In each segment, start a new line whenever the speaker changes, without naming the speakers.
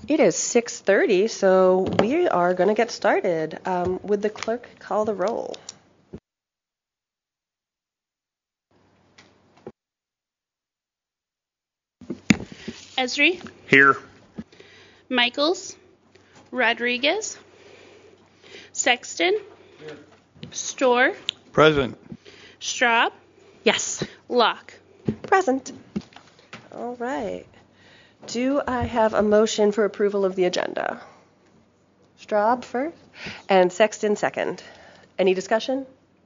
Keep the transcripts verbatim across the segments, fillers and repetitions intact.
It is six thirty, so we are going to get started. Um, would the clerk call the roll?
Esri,
Here.
Michaels, Rodriguez, Sexton, Here. Storr,
Present.
Straub,
Yes.
Locke.
Present. All right. Do I have a motion for approval of the agenda? Straub first and Sexton second. Any discussion?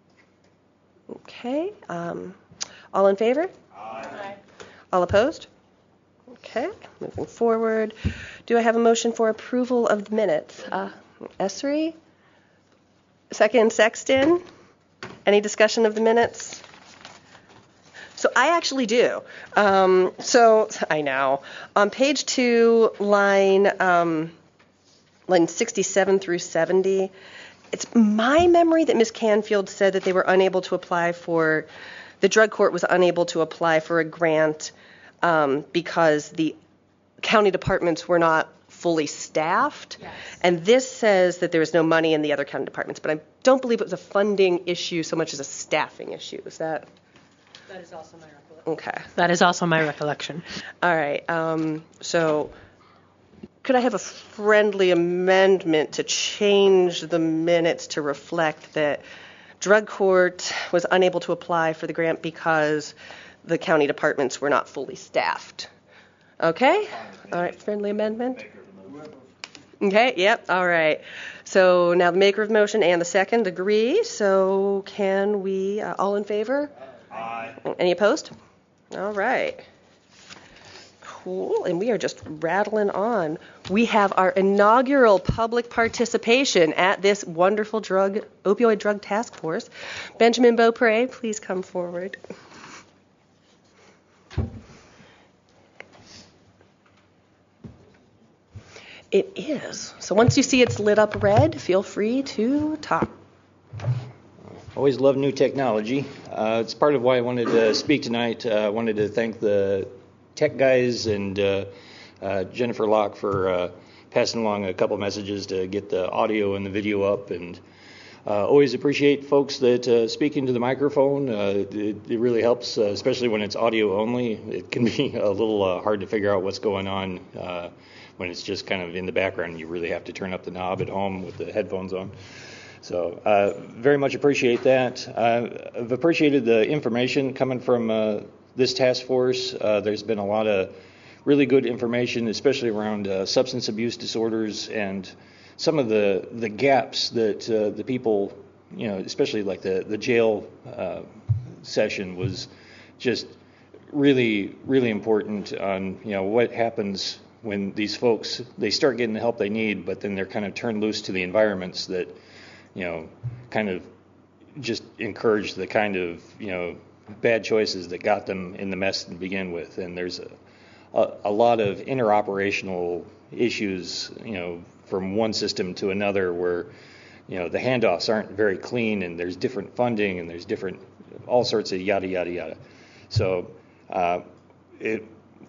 Okay. Um, all in favor?
Aye.
All opposed? Okay. Moving forward. Do I have a motion for approval of the minutes? Uh, Esri? Second, Sexton. Any discussion of the minutes? So I actually do. Um, so I know. On page two, line um, line sixty-seven through seventy, it's my memory that Miz Canfield said that they were unable to apply for, the drug court was unable to apply for a grant um, because the county departments were not fully staffed.
Yes.
And this says that there is no money in the other county departments, but I don't believe it was a funding issue so much as a staffing issue. Is that?
That is also my recollection.
Okay.
That is also my recollection.
All right. Um, so could I have a friendly amendment to change the minutes to reflect that drug court was unable to apply for the grant because the county departments were not fully staffed? Okay. All right. Friendly amendment. Okay. Yep. All right. So now the maker of the motion and the second agree. So can we, uh, all in favor?
Aye.
Any opposed? All right. Cool. And we are just rattling on. We have our inaugural public participation at this wonderful drug, opioid drug task force. Benjamin Beaupre, please come forward. It is. So once you see it's lit up red, feel free to talk.
Always love new technology. Uh, it's part of why I wanted to speak tonight. Uh, I wanted to thank the tech guys and uh, uh, Jennifer Locke for uh, passing along a couple messages to get the audio and the video up. And uh, always appreciate folks that uh, speak into the microphone. Uh, it, it really helps, uh, especially when it's audio only. It can be a little uh, hard to figure out what's going on uh, when it's just kind of in the background. You really have to turn up the knob at home with the headphones on. So uh, very much appreciate that. Uh, I've appreciated the information coming from uh, this task force. Uh, there's been a lot of really good information, especially around uh, substance abuse disorders and some of the, the gaps that uh, the people, you know, especially like the, the jail uh, session was just really, really important on, you know, what happens when these folks, they start getting the help they need, but then they're kind of turned loose to the environments that, you know, kind of just encourage the kind of, you know, bad choices that got them in the mess to begin with. And there's a, a, a lot of interoperational issues, you know, from one system to another where, you know, the handoffs aren't very clean and there's different funding and there's different, all sorts of yada, yada, yada. So uh, it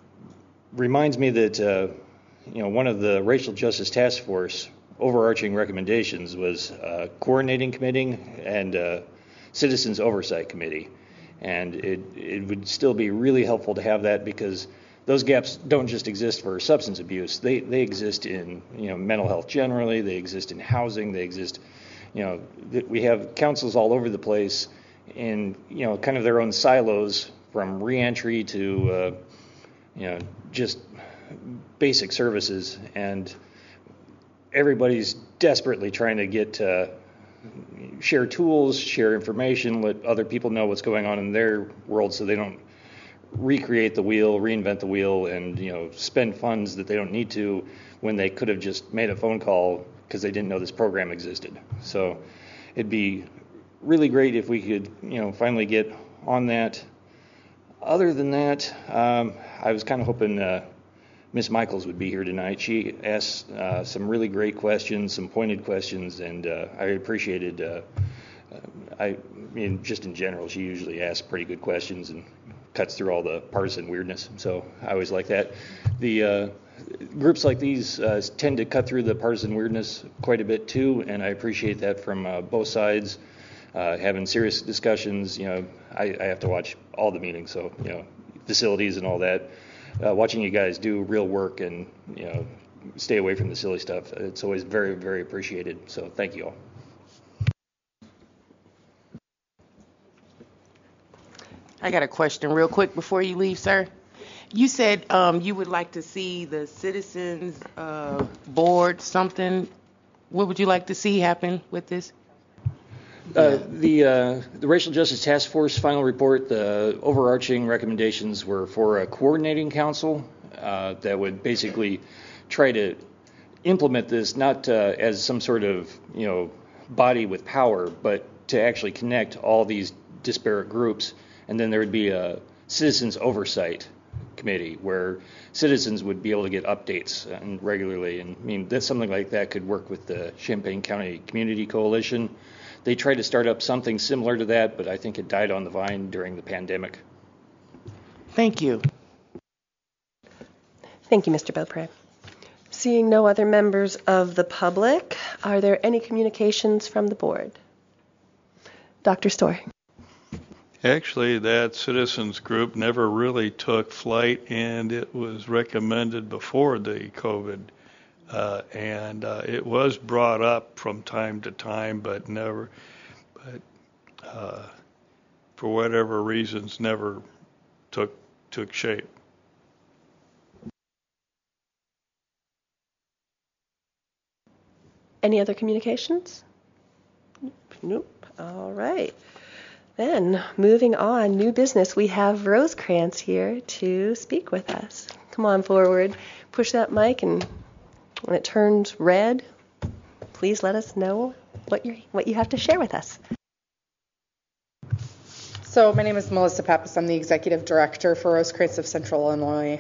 reminds me that, uh, you know, one of the Racial Justice Task Force overarching recommendations was uh, coordinating committee and uh, citizens oversight committee, and it it would still be really helpful to have that because those gaps don't just exist for substance abuse. They they exist in, you know, mental health generally. They exist in housing. They exist, you know, th- we have councils all over the place in, you know, kind of their own silos from reentry to uh, you know, just basic services, and everybody's desperately trying to get uh, share tools, share information, let other people know what's going on in their world so they don't recreate the wheel, reinvent the wheel, and, you know, spend funds that they don't need to when they could have just made a phone call because they didn't know this program existed. So it'd be really great if we could, you know, finally get on that. Other than that, um, I was kind of hoping uh, Miss Michaels would be here tonight. She asked uh, some really great questions, some pointed questions, and uh, I appreciated, uh, I mean, just in general, she usually asks pretty good questions and cuts through all the partisan weirdness. So I always like that. The uh, groups like these uh, tend to cut through the partisan weirdness quite a bit too, and I appreciate that from uh, both sides. Uh, having serious discussions, you know, I, I have to watch all the meetings, so you know, facilities and all that. Uh, watching you guys do real work and you know, stay away from the silly stuff. It's always very, very appreciated. So thank you all.
I got a question real quick before you leave, sir. You said um, you would like to see the citizens uh, board something. What would you like to see happen with this?
Uh, the uh, the Racial Justice Task Force final report, the overarching recommendations were for a coordinating council uh, that would basically try to implement this not uh, as some sort of you know body with power, but to actually connect all these disparate groups. And then there would be a citizens oversight committee where citizens would be able to get updates and regularly. And I mean, that's something like that could work with the Champaign County Community Coalition. They tried to start up something similar to that, but I think it died on the vine during the pandemic.
Thank you.
Thank you, Mister Beaupre. Seeing no other members of the public, are there any communications from the board? Doctor Storr.
Actually, that citizens group never really took flight, and it was recommended before the COVID. Uh, and uh, it was brought up from time to time, but never, but uh, for whatever reasons, never took took shape.
Any other communications? Nope. All right. Then, moving on, new business. We have Rosecrans here to speak with us. Come on forward. Push that mic, and when it turns red, please let us know what you what you have to share with us.
So my name is Melissa Pappas. I'm the Executive Director for Rosecrans of Central Illinois.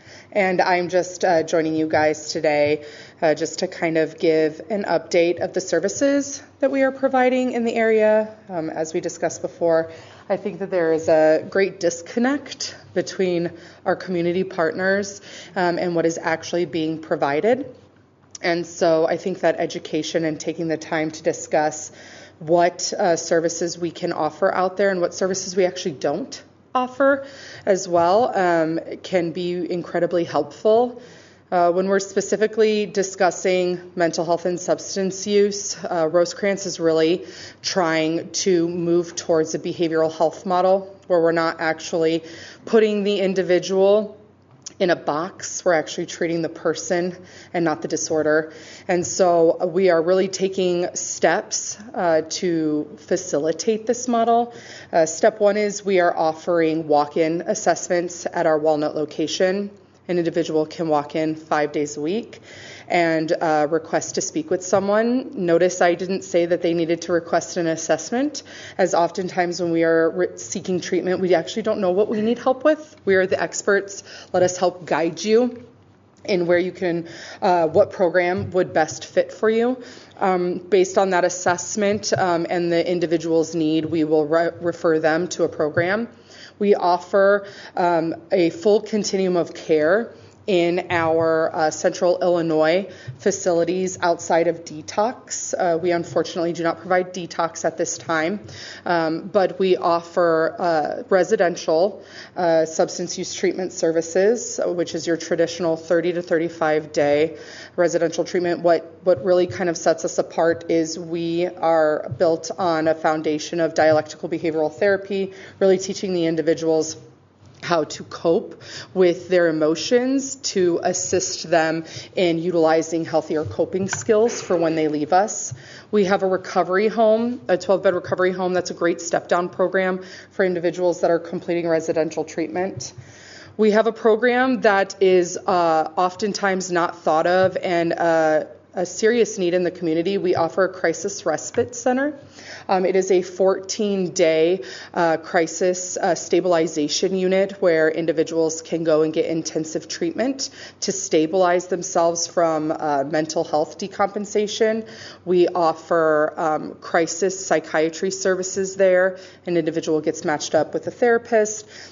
And I'm just uh, joining you guys today uh, just to kind of give an update of the services that we are providing in the area. Um, as we discussed before, I think that there is a great disconnect between our community partners um, and what is actually being provided. And so I think that education and taking the time to discuss what uh, services we can offer out there and what services we actually don't offer as well um, can be incredibly helpful. Uh, when we're specifically discussing mental health and substance use, uh, Rosecrans is really trying to move towards a behavioral health model where we're not actually putting the individual in a box. We're actually treating the person and not the disorder. And so we are really taking steps uh, to facilitate this model. Uh, step one is we are offering walk-in assessments at our Walnut location. An individual can walk in five days a week and uh, request to speak with someone. Notice I didn't say that they needed to request an assessment, as oftentimes when we are re- seeking treatment, we actually don't know what we need help with. We are the experts. Let us help guide you in where you can, uh, what program would best fit for you. Um, based on that assessment um, and the individual's need, we will re- refer them to a program. We offer um, a full continuum of care in our uh, Central Illinois facilities outside of detox. Uh, we unfortunately do not provide detox at this time, um, but we offer uh, residential uh, substance use treatment services, which is your traditional thirty to thirty-five day residential treatment. What, what really kind of sets us apart is we are built on a foundation of dialectical behavioral therapy, really teaching the individuals how to cope with their emotions to assist them in utilizing healthier coping skills for when they leave us. We have a recovery home, a twelve-bed recovery home. That's a great step-down program for individuals that are completing residential treatment. We have a program that is uh, oftentimes not thought of and uh, a serious need in the community. We offer a crisis respite center. Um, it is a fourteen-day uh, crisis uh, stabilization unit where individuals can go and get intensive treatment to stabilize themselves from uh, mental health decompensation. We offer um, crisis psychiatry services there. An individual gets matched up with a therapist.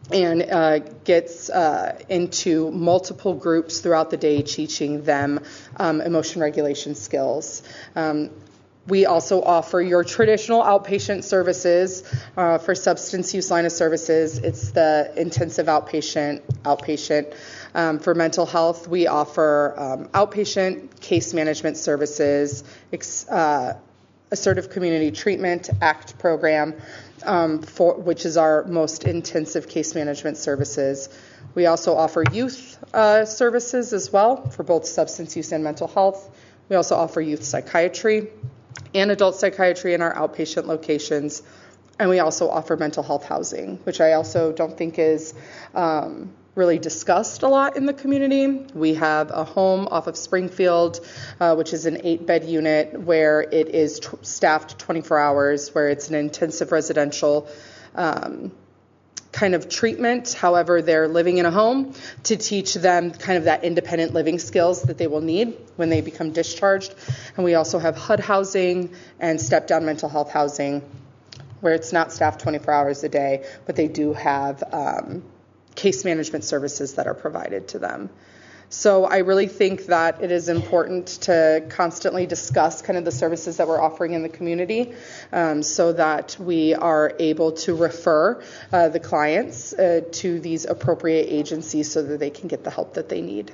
and uh, gets uh, into multiple groups throughout the day, teaching them um, emotion regulation skills. Um, We also offer your traditional outpatient services uh, for substance use line of services. It's the intensive outpatient, outpatient. Um, for mental health, we offer um, outpatient case management services, ex, uh, assertive community treatment, ACT program, um, for, which is our most intensive case management services. We also offer youth uh, services as well for both substance use and mental health. We also offer youth psychiatry and adult psychiatry in our outpatient locations. And we also offer mental health housing, which I also don't think is um, really discussed a lot in the community. We have a home off of Springfield, uh, which is an eight-bed unit where it is t- staffed twenty-four hours, where it's an intensive residential um, kind of treatment. However, they're living in a home to teach them kind of that independent living skills that they will need when they become discharged. And we also have H U D housing and step-down mental health housing, where it's not staffed twenty-four hours a day, but they do have um, case management services that are provided to them. So I really think that it is important to constantly discuss kind of the services that we're offering in the community, um, so that we are able to refer uh, the clients uh, to these appropriate agencies so that they can get the help that they need.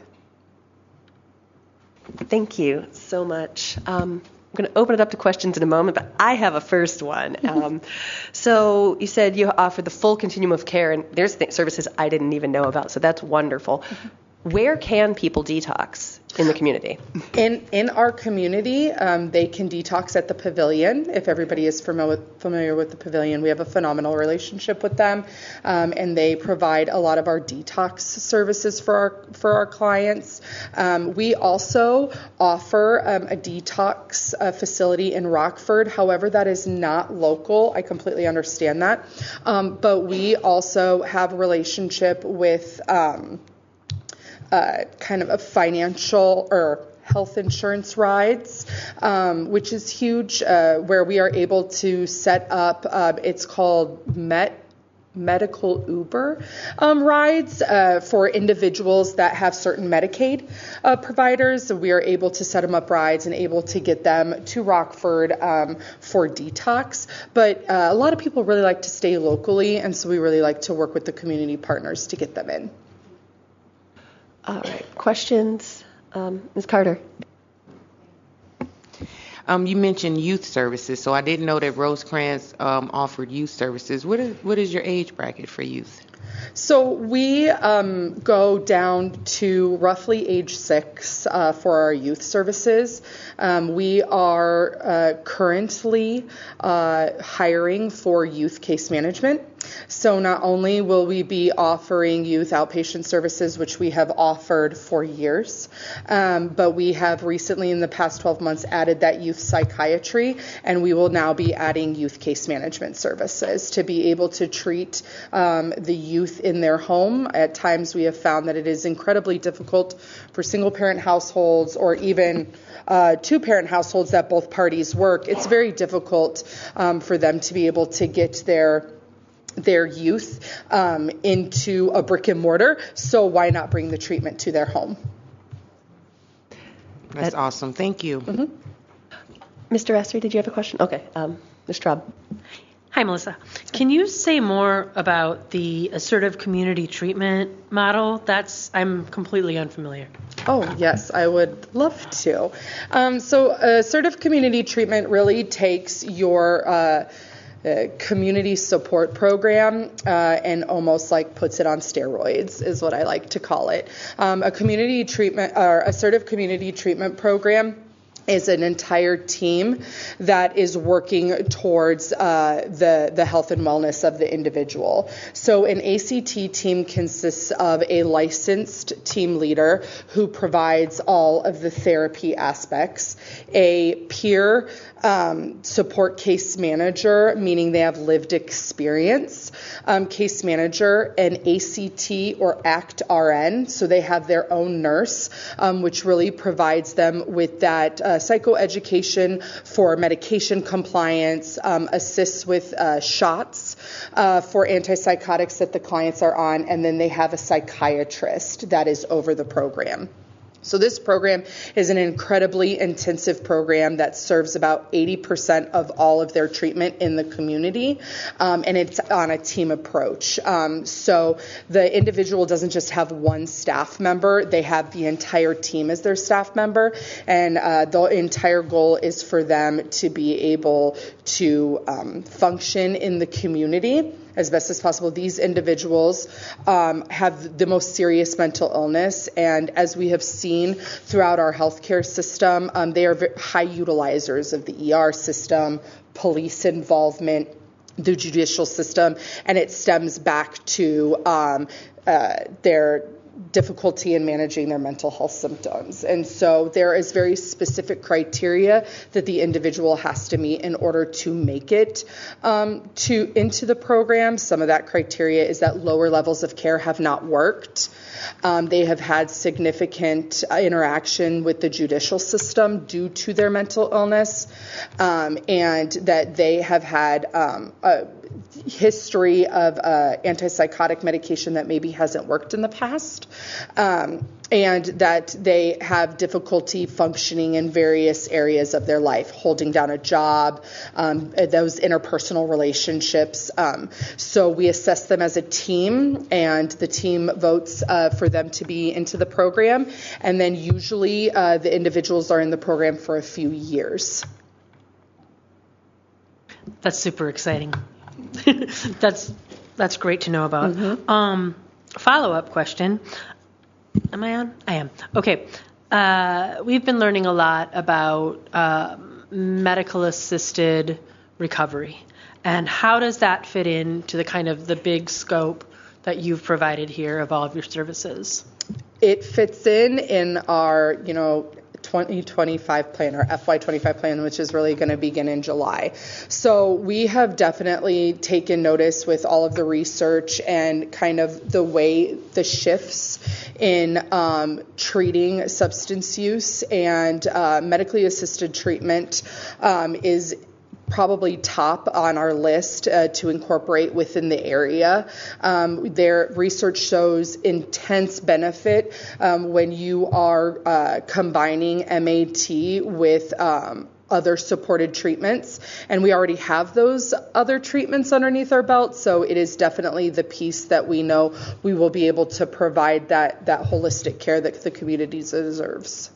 Thank you so much. Um, I'm going to open it up to questions in a moment, but I have a first one. Um, so you said you offer the full continuum of care, and there's th- services I didn't even know about, so that's wonderful. Mm-hmm. Where can people detox in the community?
In in our community, um, they can detox at the Pavilion. If everybody is familiar with, familiar with the Pavilion, we have a phenomenal relationship with them, um, and they provide a lot of our detox services for our for our clients. Um, we also offer um, a detox uh, facility in Rockford. However, that is not local. I completely understand that, um, but we also have a relationship with Um, Uh, kind of a financial or health insurance rides, um, which is huge, uh, where we are able to set up, uh, it's called Met medical Uber um, rides uh, for individuals that have certain Medicaid uh, providers. So we are able to set them up rides and able to get them to Rockford um, for detox. But uh, a lot of people really like to stay locally, and so we really like to work with the community partners to get them in.
All right. Questions? Um, Miz Carter.
Um, you mentioned youth services, so I didn't know that Rosecrans um, offered youth services. What is, what is your age bracket for youth?
So we um, go down to roughly age six uh, for our youth services. Um, we are uh, currently uh, hiring for youth case management. So not only will we be offering youth outpatient services, which we have offered for years, um, but we have recently in the past twelve months added that youth psychiatry, and we will now be adding youth case management services to be able to treat um, the youth in their home. At times we have found that it is incredibly difficult for single parent households or even uh, two parent households that both parties work. It's very difficult um, for them to be able to get their their youth um, into a brick and mortar, so why not bring the treatment to their home?
That's
That,
awesome. Thank you.
Mm-hmm. Mister Essery, did you have a question? Okay. Um, Miz Traub.
Hi, Melissa. Can you say more about the assertive community treatment model? That's I'm completely unfamiliar.
Oh, yes, I would love to. Um, so assertive community treatment really takes your uh, Uh, community support program uh, and almost like puts it on steroids is what I like to call it. Um, a community treatment or assertive community treatment program is an entire team that is working towards uh, the, the health and wellness of the individual. So an A C T team consists of a licensed team leader who provides all of the therapy aspects, a peer um, support case manager, meaning they have lived experience, um, case manager, an A C T or ACT R N, so they have their own nurse, um, which really provides them with that uh, uh, psychoeducation for medication compliance, um, assists with uh, shots uh, for antipsychotics that the clients are on, and then they have a psychiatrist that is over the program. So this program is an incredibly intensive program that serves about eighty percent of all of their treatment in the community, um, and it's on a team approach. Um, so the individual doesn't just have one staff member, they have the entire team as their staff member, and uh, the entire goal is for them to be able to um, function in the community as best as possible. These individuals um, have the most serious mental illness, and as we have seen throughout our healthcare system, um, they are high utilizers of the E R system, police involvement, the judicial system, and it stems back to um, uh, their difficulty in managing their mental health symptoms. And so there is very specific criteria that the individual has to meet in order to make it um, to into the program. Some of that criteria is that lower levels of care have not worked. Um, they have had significant uh, interaction with the judicial system due to their mental illness, um, and that they have had um, a history of uh, antipsychotic medication that maybe hasn't worked in the past, um, and that they have difficulty functioning in various areas of their life, holding down a job, um, those interpersonal relationships. Um, so we assess them as a team, and the team votes uh, for them to be into the program, and then usually uh, the individuals are in the program for a few years.
That's super exciting. that's that's great to know about. Mm-hmm. Um, follow-up question. Am I on? I am. Okay. Uh, we've been learning a lot about uh, medical-assisted recovery, and how does that fit into the kind of the big scope that you've provided here of all of your services?
It fits in in our, you know, twenty twenty-five plan, or F Y twenty-five plan, which is really going to begin in July. So we have definitely taken notice with all of the research and kind of the way the shifts in um, treating substance use, and uh, medically assisted treatment um, is probably top on our list uh, to incorporate within the area. Um, their research shows intense benefit um, when you are uh, combining M A T with um, other supported treatments, and we already have those other treatments underneath our belt, so it is definitely the piece that we know we will be able to provide that, that holistic care that the community deserves.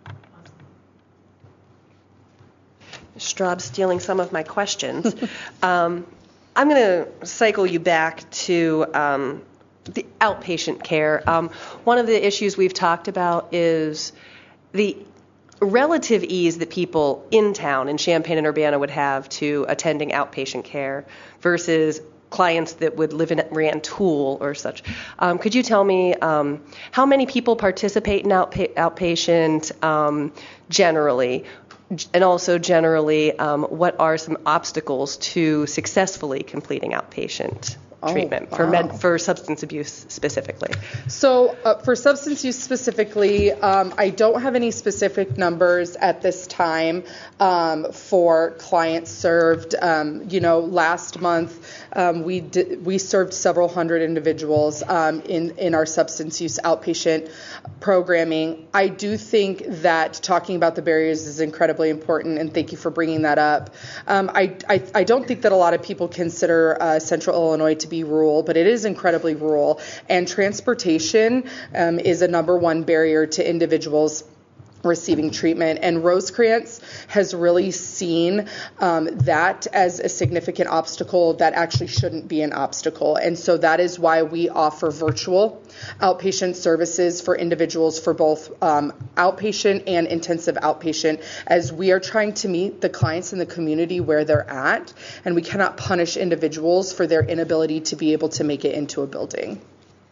Straub stealing some of my questions. um, I'm going to cycle you back to um, the outpatient care. Um, one of the issues we've talked about is the relative ease that people in town, in Champaign and Urbana, would have to attending outpatient care versus clients that would live in Rantoul or such. Um, could you tell me um, how many people participate in outpa- outpatient um, generally? And also generally, um, what are some obstacles to successfully completing outpatient
Oh,
treatment
wow.
for med, for substance abuse specifically?
So uh, for substance use specifically, um, I don't have any specific numbers at this time um, for clients served. Um, you know, last month um, we did, we served several hundred individuals um, in in our substance use outpatient programming. I do think that talking about the barriers is incredibly important, and thank you for bringing that up. Um, I, I I don't think that a lot of people consider uh, Central Illinois to be rural, but it is incredibly rural, and transportation um, is a number one barrier to individuals receiving treatment, and Rosecrance has really seen um, that as a significant obstacle that actually shouldn't be an obstacle, and so that is why we offer virtual outpatient services for individuals for both um, outpatient and intensive outpatient, as we are trying to meet the clients in the community where they're at, and we cannot punish individuals for their inability to be able to make it into a building.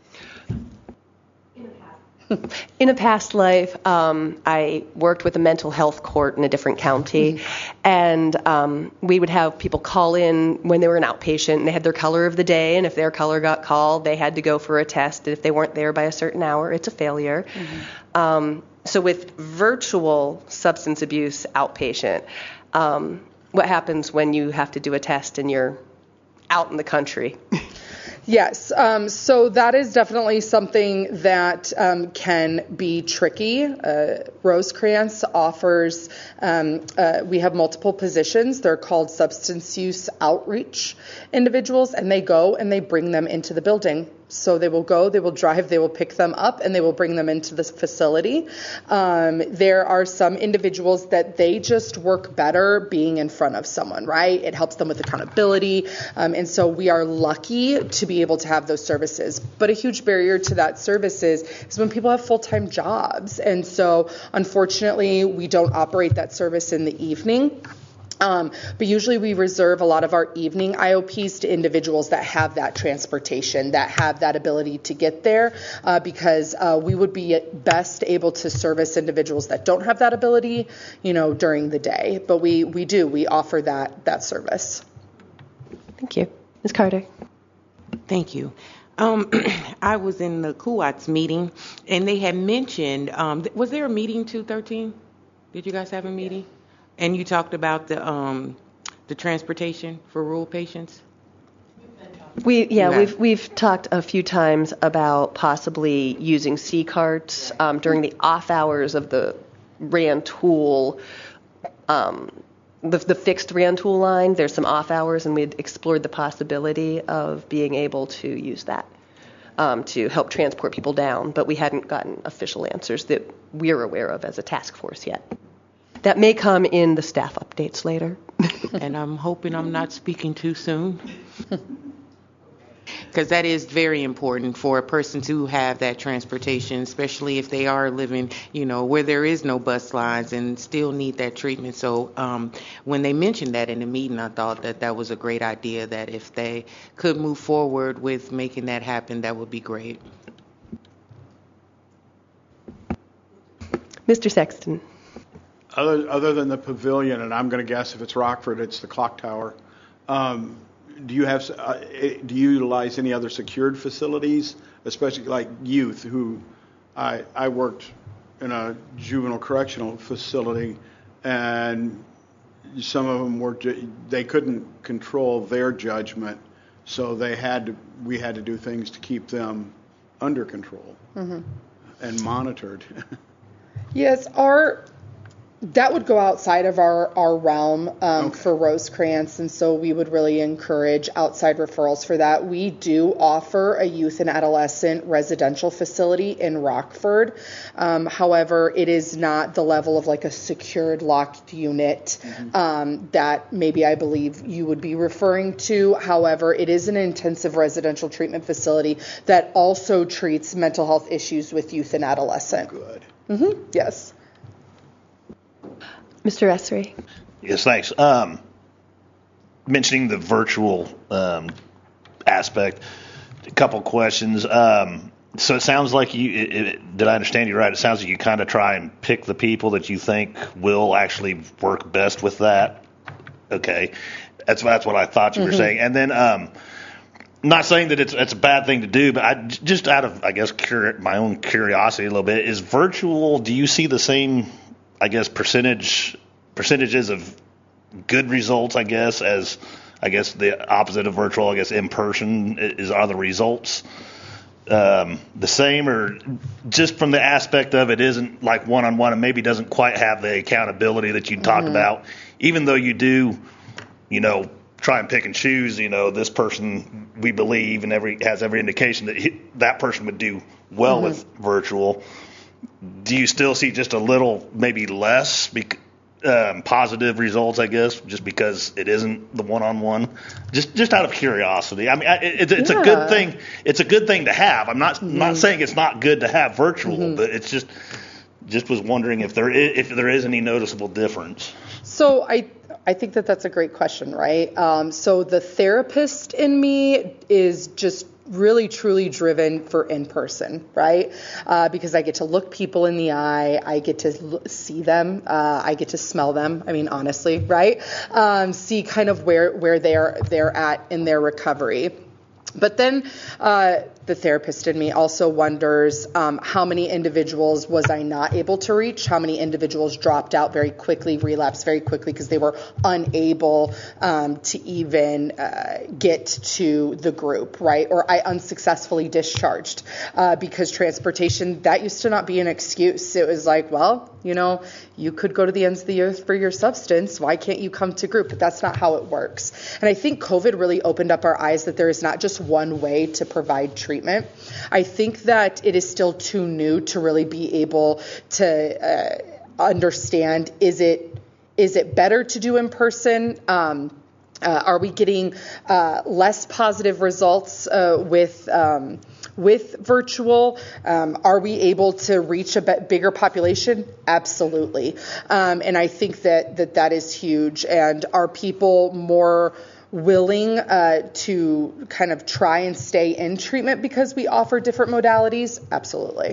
In a past life, um, I worked with a mental health court in a different county, mm-hmm. and um, we would have people call in when they were an outpatient, and they had their color of the day, and if their color got called, they had to go for a test, and if they weren't there by a certain hour, it's a failure. Mm-hmm. Um, so with virtual substance abuse outpatient, um, what happens when you have to do a test and you're out in the country?
Yes, um, so that is definitely something that um, can be tricky. Uh, Rosecrance offers, um, uh, we have multiple positions. They're called substance use outreach individuals, and they go and they bring them into the building. So they will go, they will drive, they will pick them up, and they will bring them into this facility. Um, there are some individuals that they just work better being in front of someone, right? It helps them with accountability. Um, and so we are lucky to be able to have those services. But a huge barrier to that services is when people have full-time jobs. And so unfortunately, we don't operate that service in the evening. Um, but usually we reserve a lot of our evening I O Ps to individuals that have that transportation, that have that ability to get there, uh, because uh, we would be best able to service individuals that don't have that ability, you know, during the day. But we, we do, we offer that, that service.
Thank you. Miz Carter.
Thank you. Um, I was in the C U A T S meeting, and they had mentioned, um, was there a meeting two thirteen? Did you guys have a meeting? And you talked about the um, the transportation for rural patients?
We yeah
Okay.
we've we've talked a few times about possibly using C carts um, during the off hours of the Rantoul, um, the the fixed Rantoul line. There's some off hours, and we'd explored the possibility of being able to use that um, to help transport people down, but we hadn't gotten official answers that we're aware of as a task force yet. That may come in the staff updates later.
And I'm hoping I'm not speaking too soon. Because that is very important for a person to have that transportation, especially if they are living, you know, where there is no bus lines and still need that treatment. So um, when they mentioned that in the meeting, I thought that that was a great idea, that if they could move forward with making that happen, that would be great.
Mister Sexton.
Other, other than the pavilion, and I'm going to guess if it's Rockford, it's the clock tower. Um, do you have? Uh, do you utilize any other secured facilities, especially like youth? Who I I worked in a juvenile correctional facility, and some of them were they couldn't control their judgment, so they had to we had to do things to keep them under control mm-hmm. and monitored.
Yes, our that would go outside of our, our realm um,
Okay.
for Rosecrance, and so we would really encourage outside referrals for that. We do offer a youth and adolescent residential facility in Rockford. Um, however, it is not the level of like a secured locked unit mm-hmm. um, that maybe I believe you would be referring to. However, it is an intensive residential treatment facility that also treats mental health issues with youth and adolescent.
Good.
Mm-hmm. Yes.
Mister Essery.
Yes, thanks. Um, mentioning the virtual um, aspect, a couple questions. Um, so it sounds like you, it, it, did I understand you right? It sounds like you kind of try and pick the people that you think will actually work best with that. Okay. That's, that's what I thought you mm-hmm. were saying. And then, um, not saying that it's it's a bad thing to do, but I, just out of, I guess, cur- my own curiosity a little bit, is virtual, do you see the same, I guess, percentage percentages of good results, I guess, as, I guess, the opposite of virtual, I guess, in person, is are the results um, the same, or just from the aspect of it isn't like one-on-one and maybe doesn't quite have the accountability that you talked mm-hmm. about, even though you do, you know, try and pick and choose, you know, this person we believe and every has every indication that he, that person would do well mm-hmm. with virtual. Do you still see just a little, maybe less bec- um, positive results, I guess, just because it isn't the one-on-one? Just just out of curiosity. I mean, I, it, it's yeah. a good thing. It's a good thing to have. I'm not mm-hmm. not saying it's not good to have virtual, mm-hmm. but it's just just was wondering if there is, if there is any noticeable difference.
So I I think that that's a great question, right? Um, so the therapist in me is just really truly driven for in person, right? Uh, because I get to look people in the eye, I get to l- see them, uh, I get to smell them. I mean, honestly, right? Um, see kind of where where they're they're at in their recovery. But then uh, the therapist in me also wonders um, how many individuals was I not able to reach? How many individuals dropped out very quickly, relapsed very quickly because they were unable um, to even uh, get to the group, right? Or I unsuccessfully discharged uh, because transportation, that used to not be an excuse. It was like, well, you know, you could go to the ends of the earth for your substance. Why can't you come to group? But that's not how it works. And I think COVID really opened up our eyes that there is not just one way to provide treatment. I think that it is still too new to really be able to uh, understand, is it is it better to do in person? Um, uh, are we getting uh, less positive results uh, with um, with virtual? Um, are we able to reach a bit bigger population? Absolutely. Um, and I think that, that that is huge. And are people more willing uh, to kind of try and stay in treatment because we offer different modalities? Absolutely.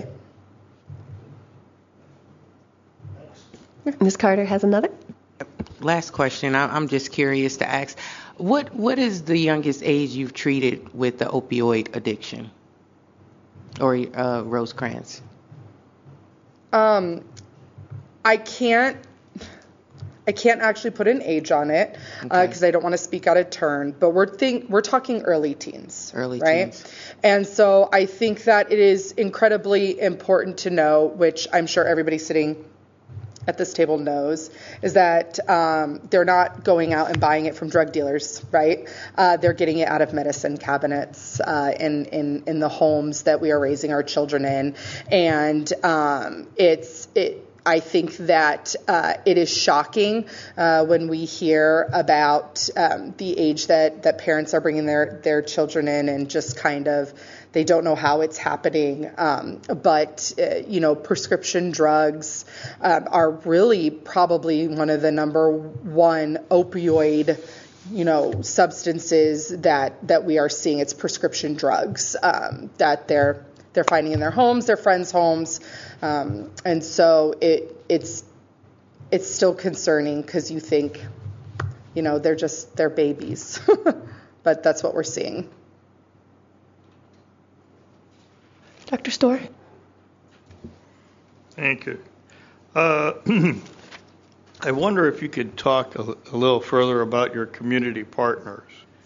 Miz Carter has another.
Last question. I- I'm just curious to ask, what what is the youngest age you've treated with the opioid addiction, or uh, Rosecrans?
Um, I can't. I can't actually put an age on it because uh, I don't want to speak out of turn. But we're think we're talking early teens,
Early
right?
teens.
And so I think that it is incredibly important to know, which I'm sure everybody sitting at this table knows, is that um, they're not going out and buying it from drug dealers, right? Uh, they're getting it out of medicine cabinets uh, in, in in the homes that we are raising our children in, and um, it's it. I think that uh, it is shocking uh, when we hear about um, the age that, that parents are bringing their, their children in, and just kind of, they don't know how it's happening. Um, but, uh, you know, prescription drugs um, are really probably one of the number one opioid, you know, substances that, that we are seeing. It's prescription drugs um, that they're they're finding in their homes, their friends' homes. Um, and so it it's it's still concerning because you think, you know, they're just, they're babies. But that's what we're seeing.
Doctor Storr?
Thank you. Uh, I wonder if you could talk a, a little further about your community partners.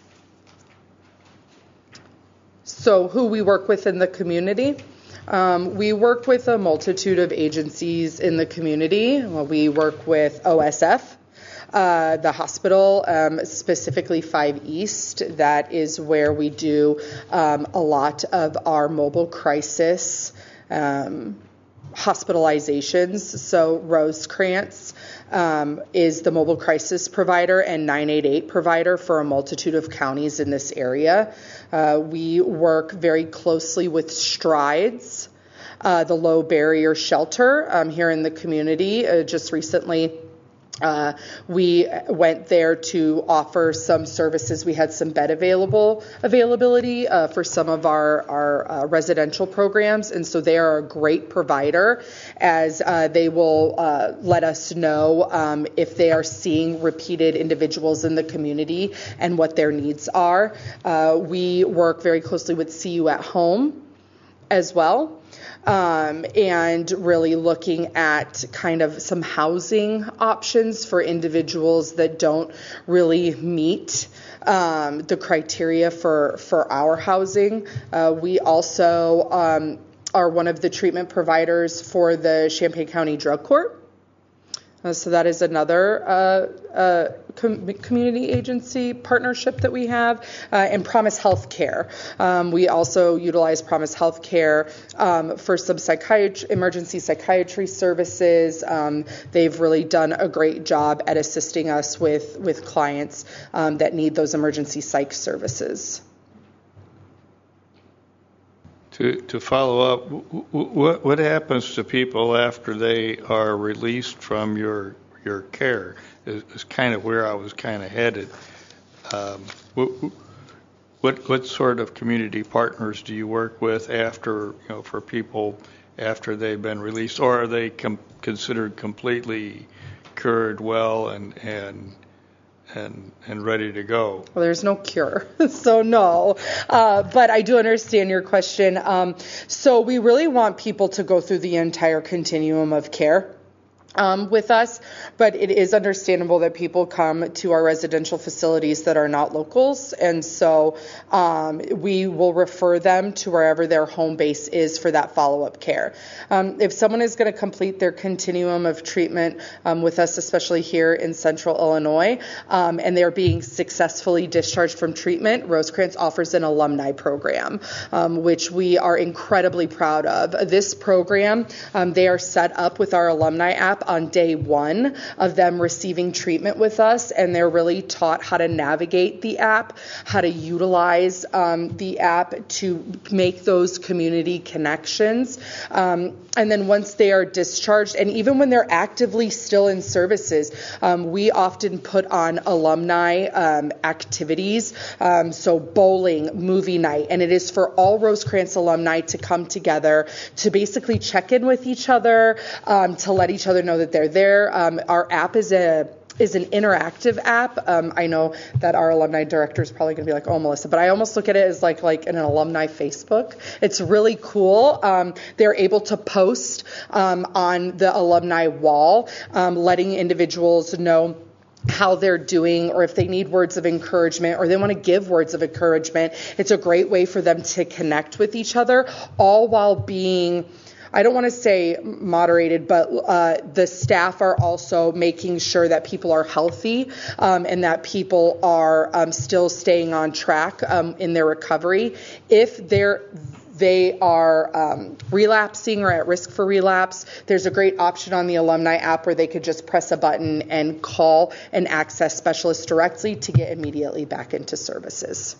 So who we work with in the community? Um, we work with a multitude of agencies in the community. Well, we work with O S F, uh, the hospital, um, specifically five East. That is where we do um, a lot of our mobile crisis um, hospitalizations. So Rosecrans um, is the mobile crisis provider and nine eight eight provider for a multitude of counties in this area. Uh, we work very closely with Strides, uh, the low barrier shelter um, here in the community. Uh, just recently, Uh, we went there to offer some services. We had some bed available availability uh, for some of our, our uh, residential programs, and so they are a great provider, as uh, they will uh, let us know um, if they are seeing repeated individuals in the community and what their needs are. Uh, we work very closely with See You at Home as well. Um, and really looking at kind of some housing options for individuals that don't really meet um, the criteria for, for our housing. Uh, we also um, are one of the treatment providers for the Champaign County Drug Court. Uh, so that is another uh, uh, com- community agency partnership that we have, uh, and Promise Healthcare. Um, we also utilize Promise Healthcare um, for some psychiatry, emergency psychiatry services. Um, they've really done a great job at assisting us with with clients um, that need those emergency psych services.
To, to follow up, what what happens to people after they are released from your your care is, is kind of where I was kind of headed. Um, what, what what sort of community partners do you work with after, you know, for people after they've been released, or are they com- considered completely cured well and and and and ready to go.
Well, there's no cure, so no. Uh, but I do understand your question. Um, so we really want people to go through the entire continuum of care. Um, with us, but it is understandable that people come to our residential facilities that are not locals, and so um, we will refer them to wherever their home base is for that follow-up care. Um, if someone is going to complete their continuum of treatment um, with us, especially here in Central Illinois, um, and they're being successfully discharged from treatment, Rosecrans offers an alumni program, um, which we are incredibly proud of. This program, um, they are set up with our alumni app on day one of them receiving treatment with us, and they're really taught how to navigate the app, how to utilize um, the app to make those community connections. Um, and then once they are discharged, and even when they're actively still in services, um, we often put on alumni um, activities, um, so bowling, movie night, and it is for all Rosecrans alumni to come together to basically check in with each other, um, to let each other know that they're there. Um, our app is a is an interactive app. Um, I know that our alumni director is probably going to be like, oh, Melissa, but I almost look at it as like like an alumni Facebook. It's really cool. Um, they're able to post um, on the alumni wall, um, letting individuals know how they're doing, or if they need words of encouragement, or they want to give words of encouragement. It's a great way for them to connect with each other, all while being, I don't want to say moderated, but uh, the staff are also making sure that people are healthy um, and that people are um, still staying on track um, in their recovery. If they're they are um, relapsing or at risk for relapse, there's a great option on the alumni app where they could just press a button and call an access specialist directly to get immediately back into services.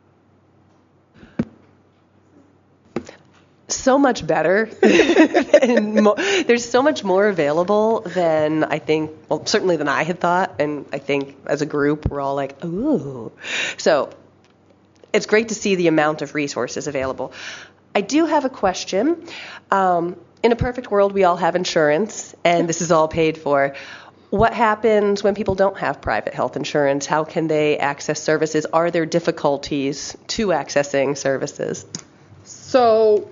So much better. And mo- there's so much more available than I think, well, certainly than I had thought. And I think as a group, we're all like, ooh. So it's great to see the amount of resources available. I do have a question. Um, in a perfect world, we all have insurance, and this is all paid for. What happens when people don't have private health insurance? How can they access services? Are there difficulties to accessing services?
So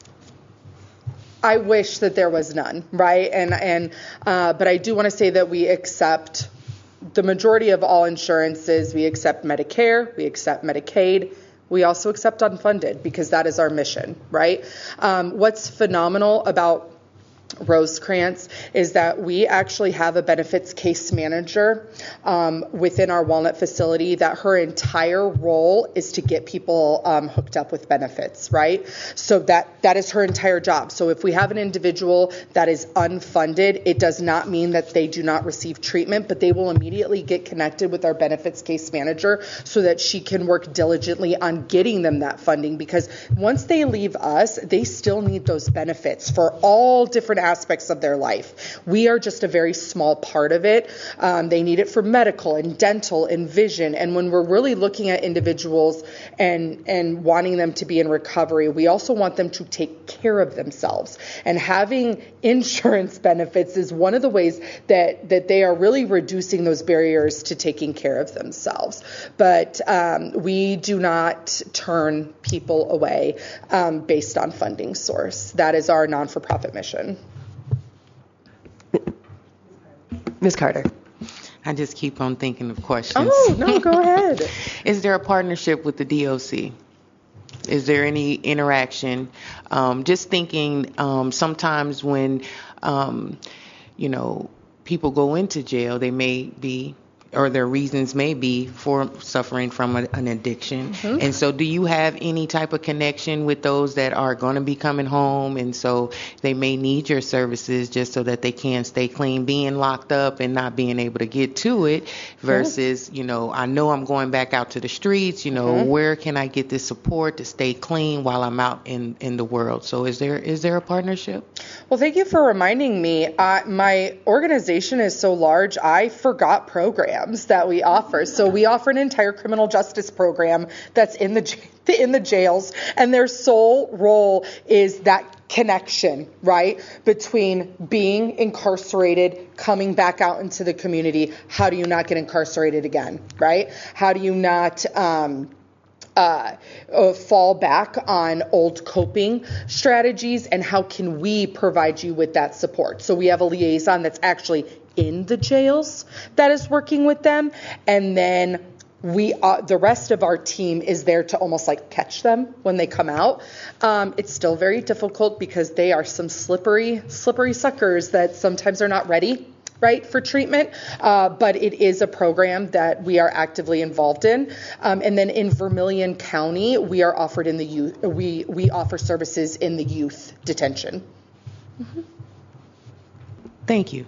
I wish that there was none, right? And and uh, but I do want to say that we accept the majority of all insurances. We accept Medicare, we accept Medicaid, we also accept unfunded because that is our mission, right? Um, what's phenomenal about Rosecrans is that we actually have a benefits case manager um, within our Walnut facility that her entire role is to get people um, hooked up with benefits, right? So that that is her entire job. So if we have an individual that is unfunded, it does not mean that they do not receive treatment, but they will immediately get connected with our benefits case manager so that she can work diligently on getting them that funding, because once they leave us, they still need those benefits for all different aspects of their life. We are just a very small part of it. Um, they need it for medical and dental and vision. And when we're really looking at individuals and and wanting them to be in recovery, we also want them to take care of themselves. And having insurance benefits is one of the ways that, that they are really reducing those barriers to taking care of themselves. But um, we do not turn people away um, based on funding source. That is our non-for-profit mission.
Miz Carter.
I just keep on thinking of questions.
Oh, no, go ahead.
Is there a partnership with the D O C? Is there any interaction? Um, just thinking um, sometimes when, um, you know, people go into jail, they may be, or their reasons may be for suffering from a, an addiction. Mm-hmm. And so do you have any type of connection with those that are going to be coming home, and so they may need your services just so that they can stay clean, being locked up and not being able to get to it versus, mm-hmm. you know, I know I'm going back out to the streets, you know, mm-hmm. where can I get this support to stay clean while I'm out in, in the world? So is there is there a partnership?
Well, thank you for reminding me. Uh, my organization is so large, I forgot programs. programs that we offer. So we offer an entire criminal justice program that's in the j- in the jails, and their sole role is that connection, right, between being incarcerated, coming back out into the community. How do you not get incarcerated again, right? How do you not um, uh, uh, fall back on old coping strategies, and how can we provide you with that support? So we have a liaison that's actually in the jails that is working with them, and then we uh, the rest of our team is there to almost like catch them when they come out. Um, it's still very difficult because they are some slippery, slippery suckers that sometimes are not ready, right, for treatment. Uh, but it is a program that we are actively involved in. Um, and then in Vermilion County, we are offered in the youth. We we offer services in the youth detention. Mm-hmm.
Thank you.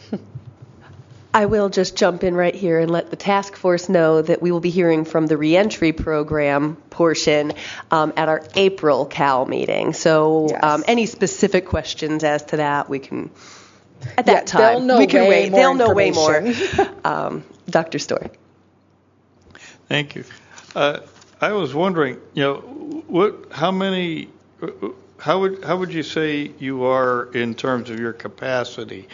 I will just jump in right here and let the task force know that we will be hearing from the reentry program portion um, at our April Cal meeting. So
Yes.
um, any specific questions as to that, we can, at that
Yeah,
time,
they'll know
we can
way
wait.
more
They'll know way more.
information.
um, Doctor Storr.
Thank you. Uh, I was wondering, you know, what, how many, how would how would you say you are in terms of your capacity?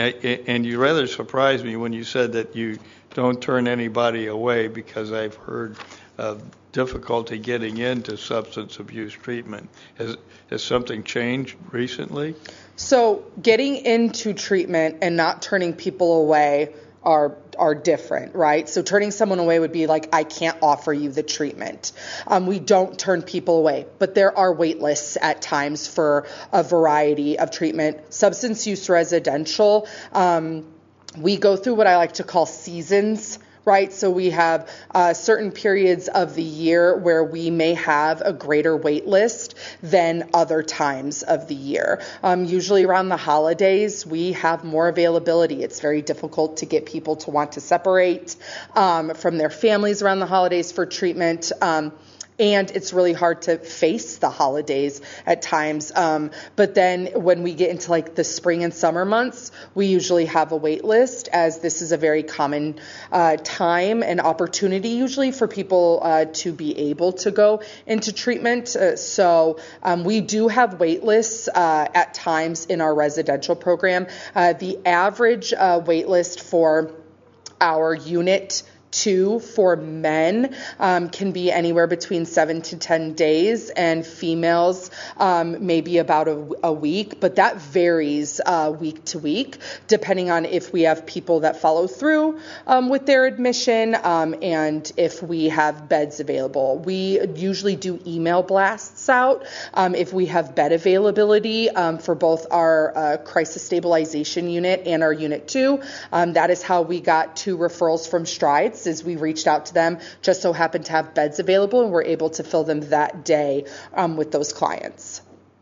And you rather surprised me when you said that you don't turn anybody away, because I've heard of difficulty getting into substance abuse treatment. Has, has something changed recently?
So getting into treatment and not turning people away are are different, right? So turning someone away would be like, I can't offer you the treatment. Um, we don't turn people away, but there are wait lists at times for a variety of treatment. Substance use residential, um, we go through what I like to call seasons, right? So we have uh, certain periods of the year where we may have a greater wait list than other times of the year. Um, usually around the holidays, we have more availability. It's very difficult to get people to want to separate um, from their families around the holidays for treatment. Um, And it's really hard to face the holidays at times. Um, but then when we get into like the spring and summer months, we usually have a wait list, as this is a very common uh, time and opportunity usually for people uh, to be able to go into treatment. Uh, so um, we do have wait lists uh, at times in our residential program. Uh, the average uh, wait list for our unit two for men um, can be anywhere between seven to ten days, and females um, maybe about a, a week, but that varies uh, week to week depending on if we have people that follow through um, with their admission um, and if we have beds available. We usually do email blasts out um, if we have bed availability um, for both our uh, crisis stabilization unit and our unit two. Um, that is how we got two referrals from Strides, is we reached out to them, just so happened to have beds available, and we're able to fill them that day um, with those clients.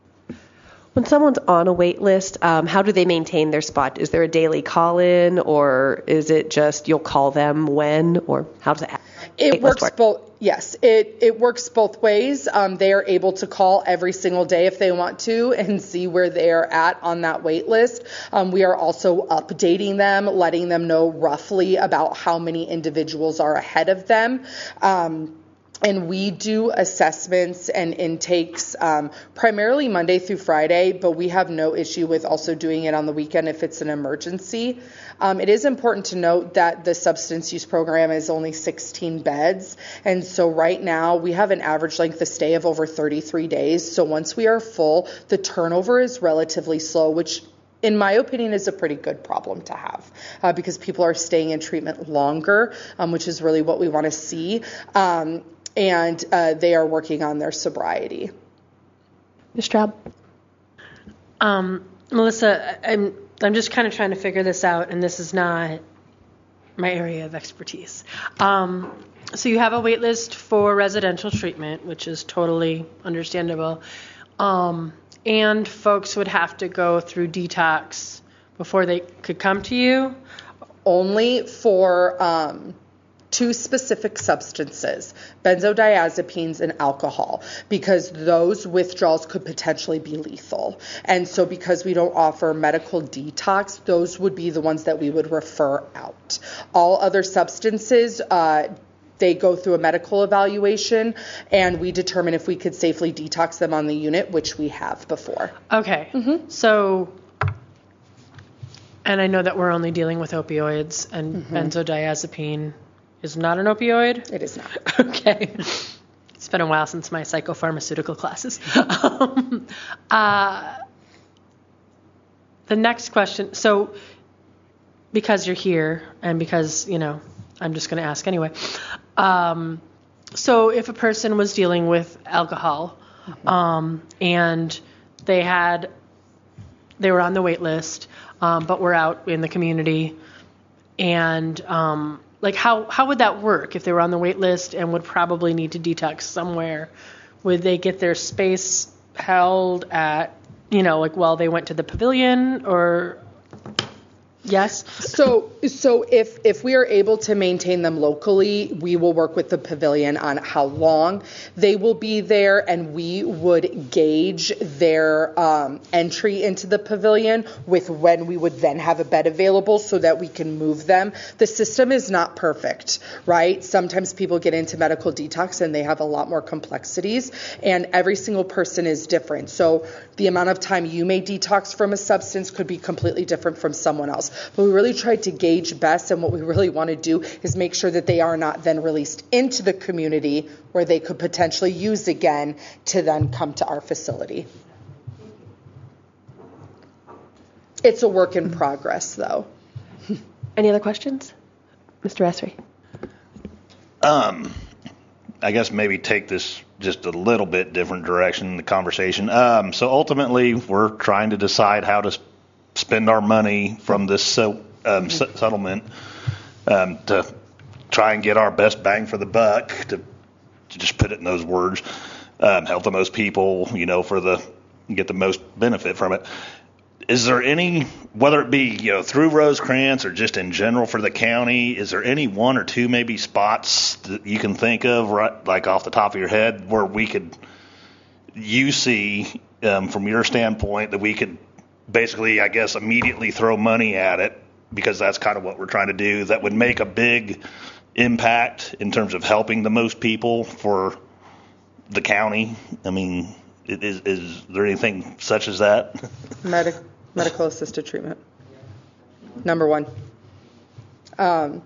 When someone's on a wait list, um, how do they maintain their spot? Is there a daily call-in, or is it just you'll call them when, or how does it happen?
It works both. Yes, it, it works both ways. Um, they are able to call every single day if they want to and see where they are at on that wait list. Um, we are also updating them, letting them know roughly about how many individuals are ahead of them. Um, And we do assessments and intakes um, primarily Monday through Friday, but we have no issue with also doing it on the weekend if it's an emergency. Um, it is important to note that the substance use program is only sixteen beds. And so right now we have an average length of stay of over thirty-three days. So once we are full, the turnover is relatively slow, which in my opinion, is a pretty good problem to have uh, because people are staying in treatment longer, um, which is really what we want to see. Um, and uh, they are working on their sobriety.
Miz Straub?
Um, Melissa, I'm I'm just kind of trying to figure this out, and this is not my area of expertise. Um, so you have a wait list for residential treatment, which is totally understandable. Um, and folks would have to go through detox before they could come to you?
Only for um, two specific substances, benzodiazepines and alcohol, because those withdrawals could potentially be lethal. And so because we don't offer medical detox, those would be the ones that we would refer out. All other substances, uh, they go through a medical evaluation, and we determine if we could safely detox them on the unit, which we have before.
Okay.
Mm-hmm.
So, and I know that we're only dealing with opioids, and
Mm-hmm.
benzodiazepine is not an opioid?
It is not.
Okay. It's been a while since my psychopharmaceutical classes. um, uh, the next question, so because you're here and because, you know, I'm just going to ask anyway. Um, so if a person was dealing with alcohol
Mm-hmm.
um, and they had, they were on the wait list, um, but were out in the community, and um, like how, how would that work if they were on the wait list and would probably need to detox somewhere? Would they get their space held at, you know, like while they went to the pavilion, or yes?
So, so if if we are able to maintain them locally, we will work with the pavilion on how long they will be there, and we would gauge their um, entry into the pavilion with when we would then have a bed available so that we can move them. The system is not perfect, right? Sometimes people get into medical detox and they have a lot more complexities, and every single person is different. So the amount of time you may detox from a substance could be completely different from someone else. But we really try to gauge best, and what we really want to do is make sure that they are not then released into the community where they could potentially use again to then come to our facility. It's a work in progress, though.
Any other questions? Mister Esri?
Um, I guess maybe take this just a little bit different direction in the conversation. Um, so ultimately, we're trying to decide how to spend our money from this so, um, s- settlement um, to try and get our best bang for the buck, to, to just put it in those words, um, help the most people, you know, for the get the most benefit from it. Is there any, whether it be, you know, through Rosecrans or just in general for the county, is there any one or two maybe spots that you can think of, right, like off the top of your head, where we could, you see um, from your standpoint that we could basically, I guess, immediately throw money at it, because that's kind of what we're trying to do, that would make a big impact in terms of helping the most people for the county? I mean, is, is there anything such as that?
Medic, medical assisted treatment. Number one. Um,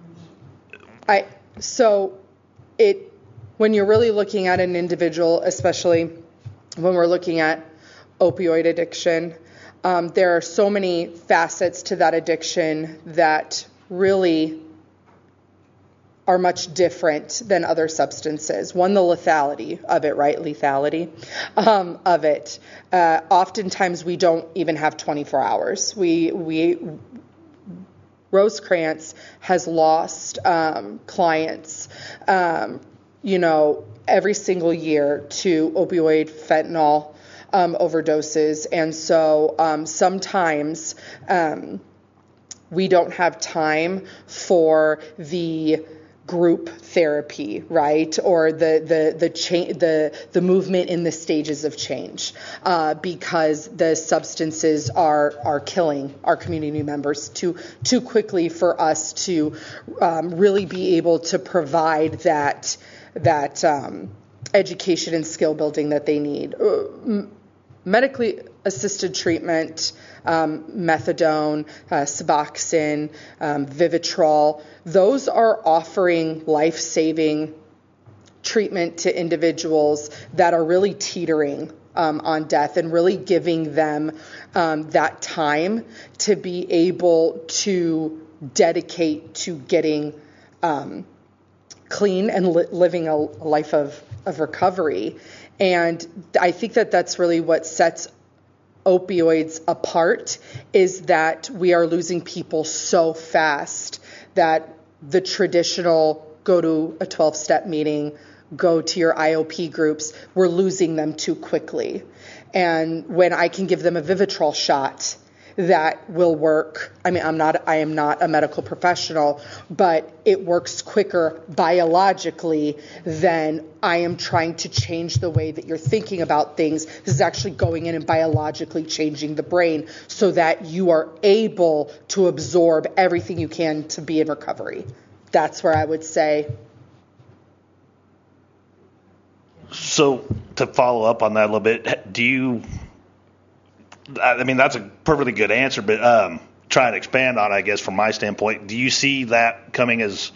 I so it when you're really looking at an individual, especially when we're looking at opioid addiction, um, there are so many facets to that addiction that really are much different than other substances. One, the lethality of it, right? Lethality um, of it. Uh, oftentimes, we don't even have twenty-four hours. We we Rosecrans has lost um, clients, um, you know, every single year to opioid fentanyl um, overdoses, and so um, sometimes um, we don't have time for the group therapy, right, or the the the cha- the the movement in the stages of change, uh, because the substances are are killing our community members too too quickly for us to um, really be able to provide that that um, education and skill building that they need. Uh, medically assisted treatment, um, methadone, uh, Suboxone, um, Vivitrol, those are offering life-saving treatment to individuals that are really teetering um, on death, and really giving them um, that time to be able to dedicate to getting um, clean and li- living a life of, of recovery. And I think that that's really what sets opioids apart, is that we are losing people so fast that the traditional go to a twelve-step meeting, go to your I O P groups, we're losing them too quickly. And when I can give them a Vivitrol shot, that will work. I mean, I'm not, I am not a medical professional, but it works quicker biologically than I am trying to change the way that you're thinking about things. This is actually going in and biologically changing the brain so that you are able to absorb everything you can to be in recovery. That's where I would say.
So to follow up on that a little bit, do you, I mean, that's a perfectly good answer, but um, try and expand on it, I guess, from my standpoint. Do you see that coming as,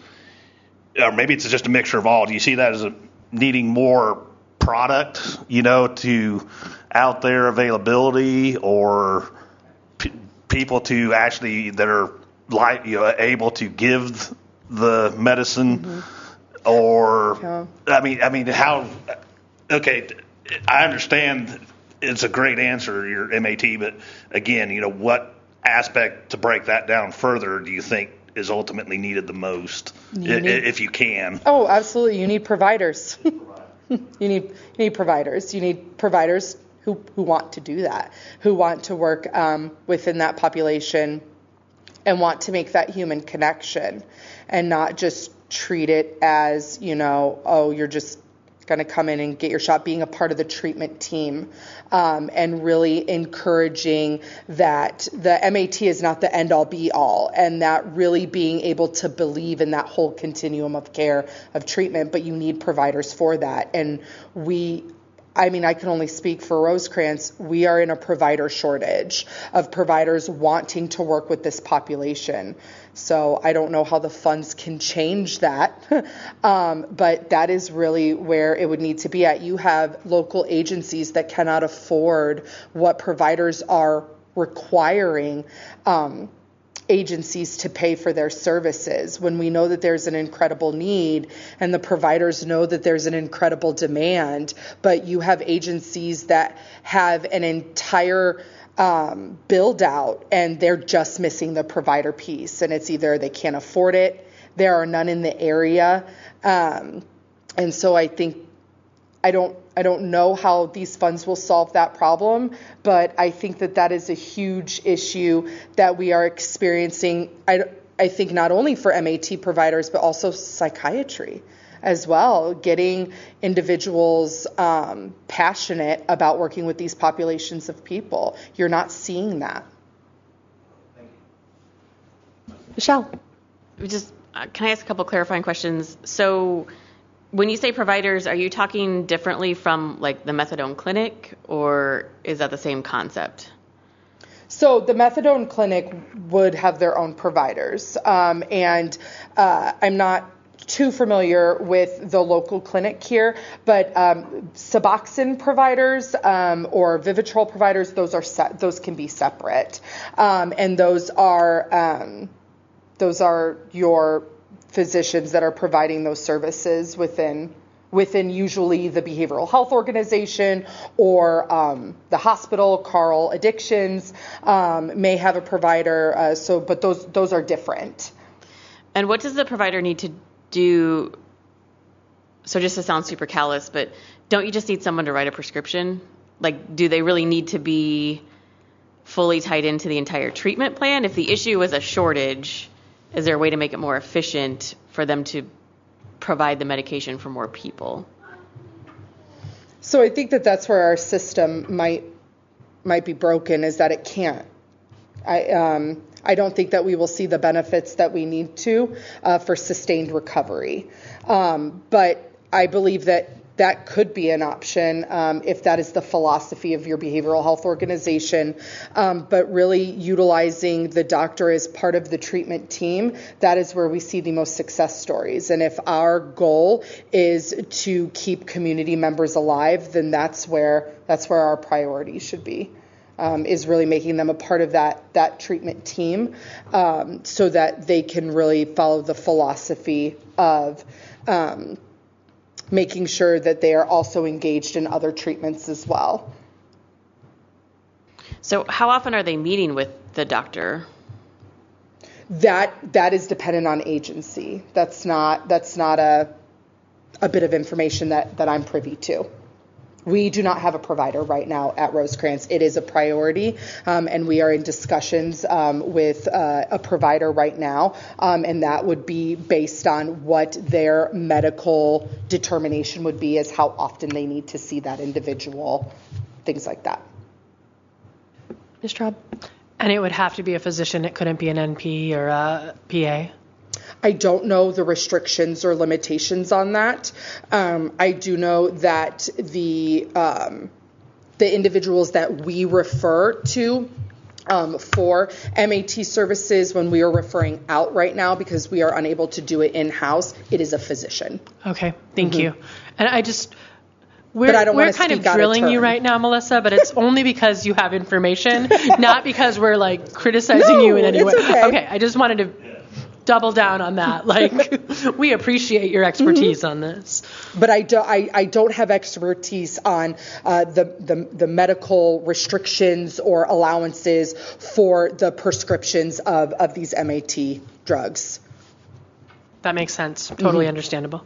or maybe it's just a mixture of all, do you see that as a, needing more product, you know, to out there availability, or p- people to actually that are like, you know, able to give the medicine, mm-hmm. or, yeah. I mean, I mean, how, okay, I understand it's a great answer, your M A T, but again, you know, what aspect to break that down further do you think is ultimately needed the most, you need, if you can?
Oh, absolutely. You need providers. you need you need providers. You need providers who, who want to do that, who want to work um, within that population and want to make that human connection and not just treat it as, you know, oh, you're just going to come in and get your shot, being a part of the treatment team, um, and really encouraging that the M A T is not the end all be all, and that really being able to believe in that whole continuum of care, of treatment, but you need providers for that. And we, I mean, I can only speak for Rosecrans. We are in a provider shortage of providers wanting to work with this population. So I don't know how the funds can change that, um, but that is really where it would need to be at. You have local agencies that cannot afford what providers are requiring um, agencies to pay for their services, when we know that there's an incredible need and the providers know that there's an incredible demand, but you have agencies that have an entire um, build out and they're just missing the provider piece, and it's either they can't afford it, there are none in the area, um, and so I think I don't I don't know how these funds will solve that problem, but I think that that is a huge issue that we are experiencing. I, I think not only for M A T providers, but also psychiatry as well, getting individuals um, passionate about working with these populations of people. You're not seeing that.
Michelle.
Just uh, can I ask a couple clarifying questions? So when you say providers, are you talking differently from like the methadone clinic, or is that the same concept?
So the methadone clinic would have their own providers, um, and uh, I'm not too familiar with the local clinic here, but um, Suboxone providers um, or Vivitrol providers, those are se- those can be separate, um, and those are um, those are your physicians that are providing those services within within usually the behavioral health organization or um, the hospital. Carl Addictions um, may have a provider, uh, so but those those are different.
And what does the provider need to do? So just to sound super callous, but don't you just need someone to write a prescription? Like, do they really need to be fully tied into the entire treatment plan? If the issue was a shortage, is there a way to make it more efficient for them to provide the medication for more people?
So I think that that's where our system might might be broken, is that it can't. I um, I don't think that we will see the benefits that we need to uh, for sustained recovery. Um, but I believe that that could be an option um, if that is the philosophy of your behavioral health organization. Um, but really utilizing the doctor as part of the treatment team, that is where we see the most success stories. And if our goal is to keep community members alive, then that's where that's where our priority should be. Um, is really making them a part of that that treatment team, um, so that they can really follow the philosophy of um, making sure that they are also engaged in other treatments as well.
So how often are they meeting with the doctor?
That that is dependent on agency. That's not that's not a a bit of information that, that I'm privy to. We do not have a provider right now at Rosecrans. It is a priority, um, and we are in discussions um, with uh, a provider right now, um, and that would be based on what their medical determination would be as how often they need to see that individual, things like that.
Miz Traub?
And it would have to be a physician. It couldn't be an N P or a P A.
I don't know the restrictions or limitations on that. Um, I do know that the um, the individuals that we refer to um, for M A T services, when we are referring out right now because we are unable to do it in-house, it is a physician.
Okay, thank
Mhm.
you. And I just, we're,
But I don't
we're
wanna
kind of
speak out of
drilling you
turn.
right now, Melissa, but it's only because you have information, not because we're like criticizing
No,
you in any
it's
way.
okay.
Okay, I just wanted to double down on that. Like, we appreciate your expertise
Mm-hmm.
on this.
But I, do, I, I don't have expertise on uh, the, the, the medical restrictions or allowances for the prescriptions of, of these M A T drugs.
That makes sense. Totally
Mhm.
understandable.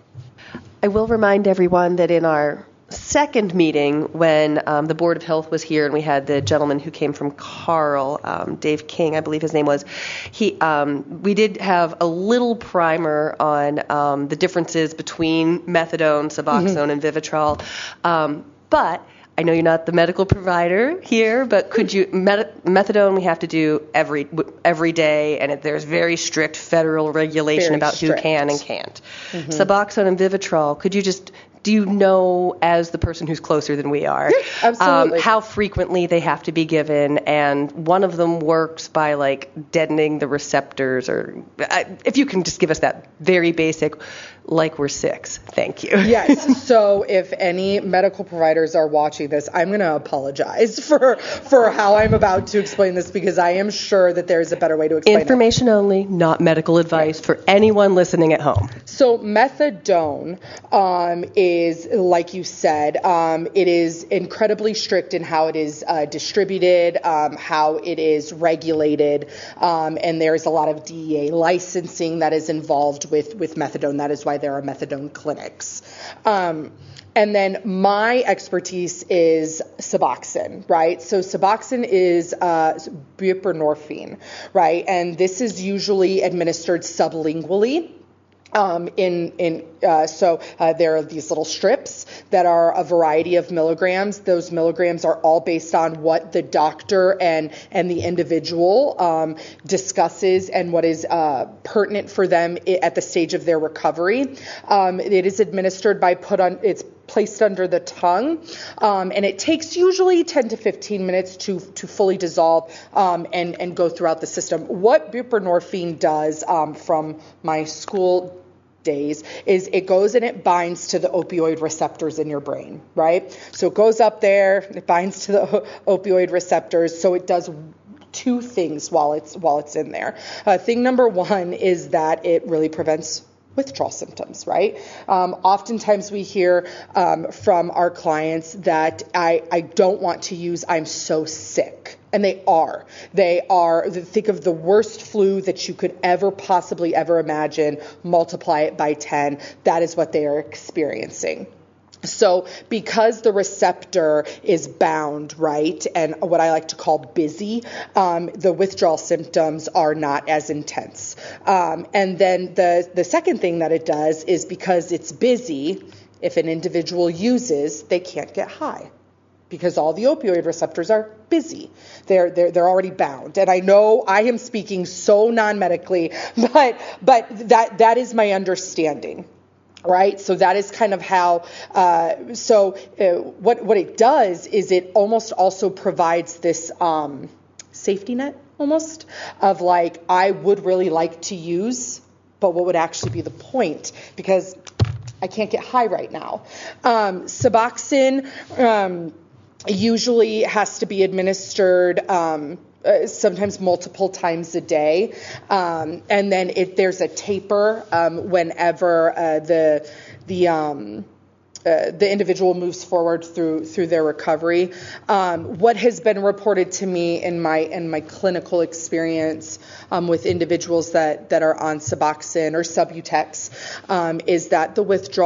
I will remind everyone that in our second meeting, when um, the Board of Health was here and we had the gentleman who came from Carl, um, Dave King, I believe his name was, he, um, we did have a little primer on um, the differences between methadone, Suboxone, and Vivitrol. Um, but I know you're not the medical provider here, but could you, met, methadone we have to do every every day, and it, there's very strict federal regulation
Very
about
strict.
who can and can't. Suboxone and Vivitrol, could you just, do you know, as the person who's closer than we are,
absolutely.
Um, how frequently they have to be given? And one of them works by like deadening the receptors, or uh, if you can just give us that very basic, like we're six. Thank you.
Yes. So if any medical providers are watching this, I'm going to apologize for for how I'm about to explain this, because I am sure that there's a better way to explain it.
Information only, not medical advice for anyone listening at home.
So methadone um, is, like you said, um, it is incredibly strict in how it is uh, distributed, um, how it is regulated, um, and there's a lot of D E A licensing that is involved with, with methadone. That is why there are methadone clinics. Um, And then my expertise is Suboxone, right? So Suboxone is uh, buprenorphine, right? And this is usually administered sublingually. Um, in in uh, so uh, there are these little strips that are a variety of milligrams. Those milligrams are all based on what the doctor and and the individual um, discusses and what is uh, pertinent for them at the stage of their recovery. Um, it is administered by put on it's placed under the tongue, um, and it takes usually ten to fifteen minutes to to fully dissolve um, and and go throughout the system. What buprenorphine does, um, from my school days, is it goes and it binds to the opioid receptors in your brain, right? So it goes up there, it binds to the opioid receptors, so it does two things while it's while it's in there. Uh, thing number one is that it really prevents withdrawal symptoms, right? Um, oftentimes we hear um, from our clients that I, I don't want to use, I'm so sick. And they are. They are, think of the worst flu that you could ever possibly ever imagine, multiply it by ten. That is what they are experiencing. So because the receptor is bound, right, and what I like to call busy, um, the withdrawal symptoms are not as intense. Um, and then the, the second thing that it does is because it's busy, if an individual uses, they can't get high, because all the opioid receptors are busy. They're they're they're already bound. And I know I am speaking so non-medically, but but that that is my understanding. Right, so that is kind of how. Uh, so uh, what what it does is it almost also provides this um, safety net, almost, of like, I would really like to use, but what would actually be the point? Because I can't get high right now. Um, Suboxone um, usually has to be administered. Um, Uh, sometimes multiple times a day, um, and then if there's a taper um, whenever uh, the the um, uh, the individual moves forward through through their recovery. Um, what has been reported to me in my in my clinical experience um, with individuals that that are on Suboxone or Subutex um, is that the withdrawal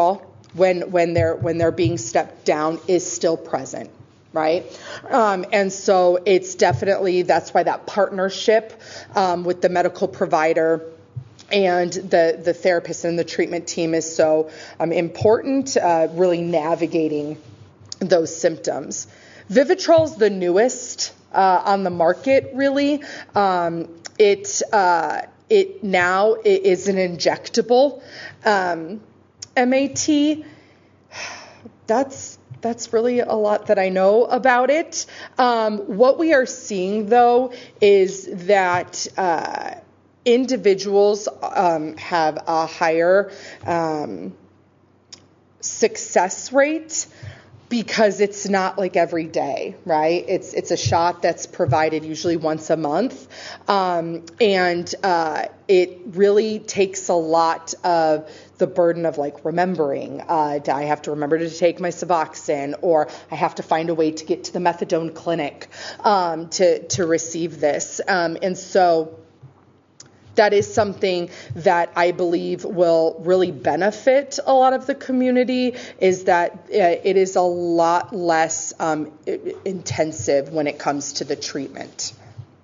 when when they're when they're being stepped down is still present, right? Um, and so it's definitely, that's why that partnership um, with the medical provider and the, the therapist and the treatment team is so um, important, uh, really navigating those symptoms. Vivitrol's the newest uh, on the market, really. Um, it uh, it now it is an injectable um, M A T. That's that's really a lot that I know about it. Um, what we are seeing, though, is that uh, individuals um, have a higher um, success rate because it's not like every day, right? It's it's a shot that's provided usually once a month, um, and uh, it really takes a lot of the burden of like remembering. Uh, I have to remember to take my Suboxone, or I have to find a way to get to the methadone clinic um, to to receive this, um, and so. That is something that I believe will really benefit a lot of the community, is that uh, it is a lot less um, intensive when it comes to the treatment.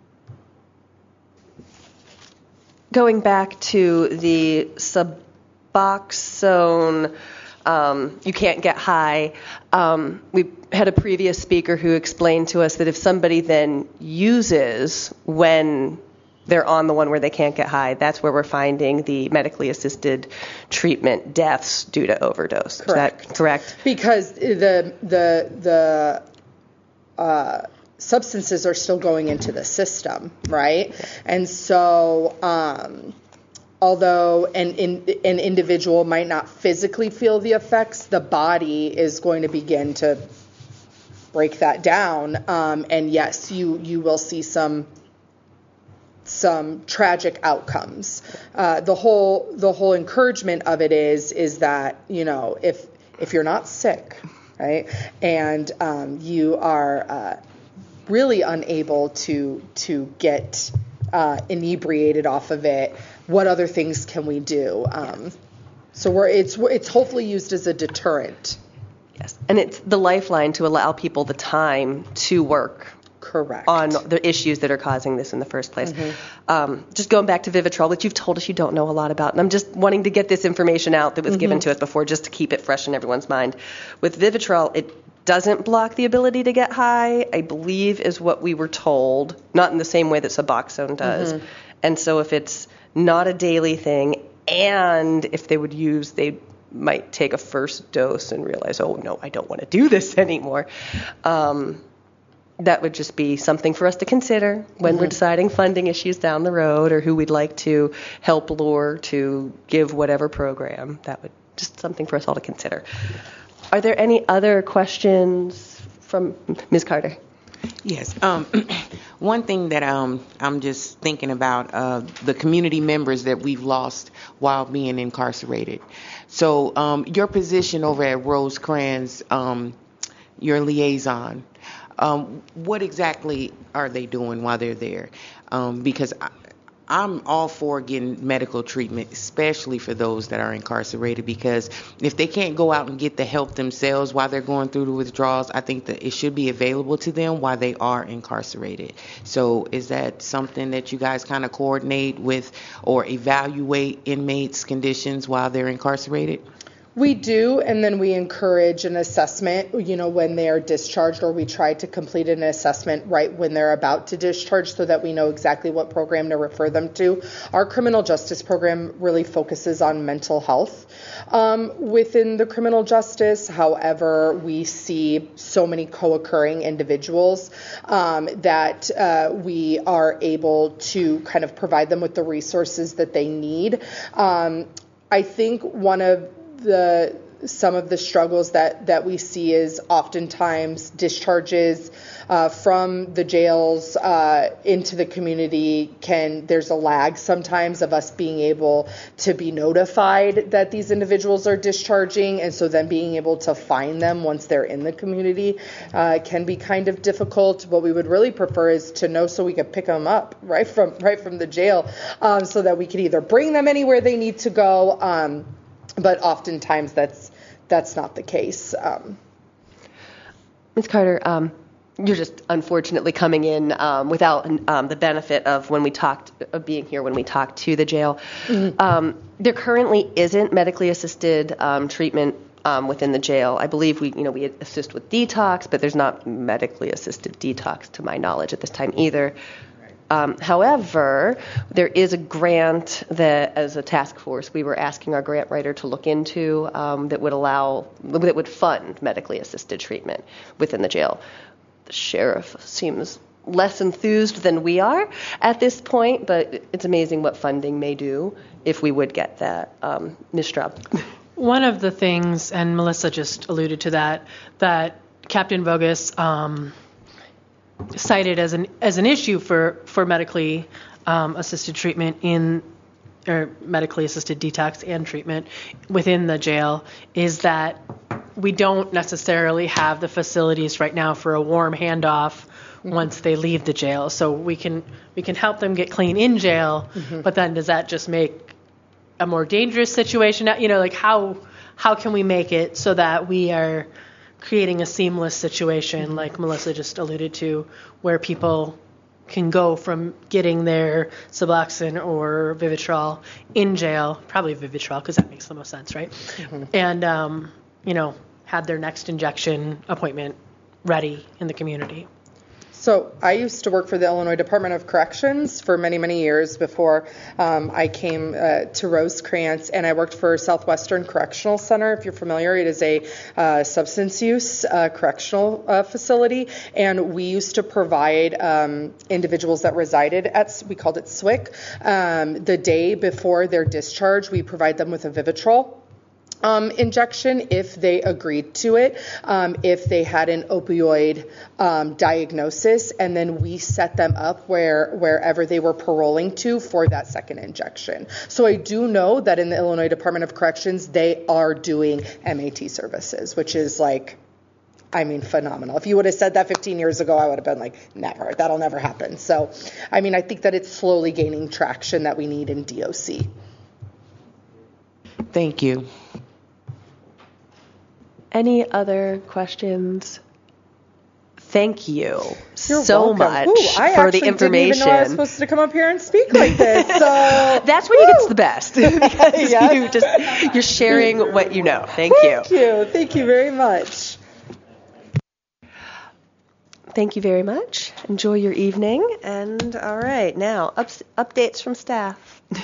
Going back to the Suboxone, um, you can't get high. Um, we had a previous speaker who explained to us that if somebody then uses when they're on the one where they can't get high, that's where we're finding the medically assisted treatment deaths due to overdose.
Correct.
Is that correct?
Because the the the uh, substances are still going into the system, right? Yeah. And so, um, although an in, an individual might not physically feel the effects, the body is going to begin to break that down. Um, and yes, you you will see some. some tragic outcomes. Uh, the whole the whole encouragement of it is is that, you know, if if you're not sick, right, and um, you are uh, really unable to to get uh, inebriated off of it, what other things can we do? Um, so we're it's it's hopefully used as a deterrent.
Yes, and it's the lifeline to allow people the time to work.
Correct.
On the issues that are causing this in the first place. Mm-hmm. Um, just going back to Vivitrol, which you've told us you don't know a lot about, and I'm just wanting to get this information out that was mm-hmm. given to us before, just to keep it fresh in everyone's mind. With Vivitrol, it doesn't block the ability to get high, I believe is what we were told, not in the same way that Suboxone does. Mm-hmm. And so if it's not a daily thing, and if they would use, they might take a first dose and realize, oh, no, I don't want to do this anymore. Um, That would just be something for us to consider when mm-hmm. we're deciding funding issues down the road, or who we'd like to help lure to give whatever program. That would just something for us all to consider. Are there any other questions from Miz Carter?
Yes. Um, one thing that um, I'm just thinking about, uh, the community members that we've lost while being incarcerated. So um, your position over at Rosecrans, um, your liaison, Um, what exactly are they doing while they're there? Um, because I, I'm all for getting medical treatment, especially for those that are incarcerated, because if they can't go out and get the help themselves while they're going through the withdrawals, I think that it should be available to them while they are incarcerated. So is that something that you guys kind of coordinate with or evaluate inmates' conditions while they're incarcerated?
We do, and then we encourage an assessment, you know, when they are discharged, or we try to complete an assessment right when they're about to discharge so that we know exactly what program to refer them to. Our criminal justice program really focuses on mental health um, within the criminal justice. However, we see so many co-occurring individuals um, that uh, we are able to kind of provide them with the resources that they need. Um, I think one of the some of the struggles that, that we see is oftentimes discharges uh, from the jails uh, into the community can, there's a lag sometimes of us being able to be notified that these individuals are discharging, and so then being able to find them once they're in the community uh, can be kind of difficult. What we would really prefer is to know so we could pick them up right from, right from the jail um, so that we could either bring them anywhere they need to go, um, but oftentimes that's that's not the case. Um,
Miz Carter, um, you're just unfortunately coming in um, without um, the benefit of when we talked, of being here when we talked to the jail. Mm-hmm. Um, there currently isn't medically assisted um, treatment um, within the jail. I believe we, you know, we assist with detox, but there's not medically assisted detox to my knowledge at this time either. Um, however, there is a grant that, as a task force, we were asking our grant writer to look into um, that would allow, that would fund medically assisted treatment within the jail. The sheriff seems less enthused than we are at this point, but it's amazing what funding may do if we would get that. Um, Miz Straub.
One of the things, and Melissa just alluded to that, that Captain Vogus um, cited as an as an issue for for medically um, assisted treatment in or medically assisted detox and treatment within the jail is that we don't necessarily have the facilities right now for a warm handoff mm-hmm. once they leave the jail. So we can we can help them get clean in jail, mm-hmm. but then does that just make a more dangerous situation? You know, like how how can we make it so that we are creating a seamless situation, like Melissa just alluded to, where people can go from getting their Suboxone or Vivitrol in jail, probably Vivitrol because that makes the most sense, right? Mm-hmm. And, um, you know, had their next injection appointment ready in the community.
So I used to work for the Illinois Department of Corrections for many, many years before um, I came uh, to Rosecrans, and I worked for Southwestern Correctional Center. If you're familiar, it is a uh, substance use uh, correctional uh, facility, and we used to provide um, individuals that resided at, we called it S W I C, um, the day before their discharge, we provide them with a Vivitrol Um, injection if they agreed to it, um, if they had an opioid um, diagnosis, and then we set them up where wherever they were paroling to for that second injection. So I do know that in the Illinois Department of Corrections, they are doing M A T services, which is like, I mean, phenomenal. If you would have said that fifteen years ago, I would have been like, never, that'll never happen. So, I mean, I think that it's slowly gaining traction that we need in D O C.
Thank you.
Any other questions? Thank you
You're
so
welcome.
much
Ooh, I
for the
actually
information.
didn't even know I was supposed to come up here and speak like this. So
that's when you get the best because
Yes.
you just you're sharing what you know. Thank you.
Thank you. Thank you very much.
Thank you very much. Enjoy your evening. And all right, now ups, updates from staff.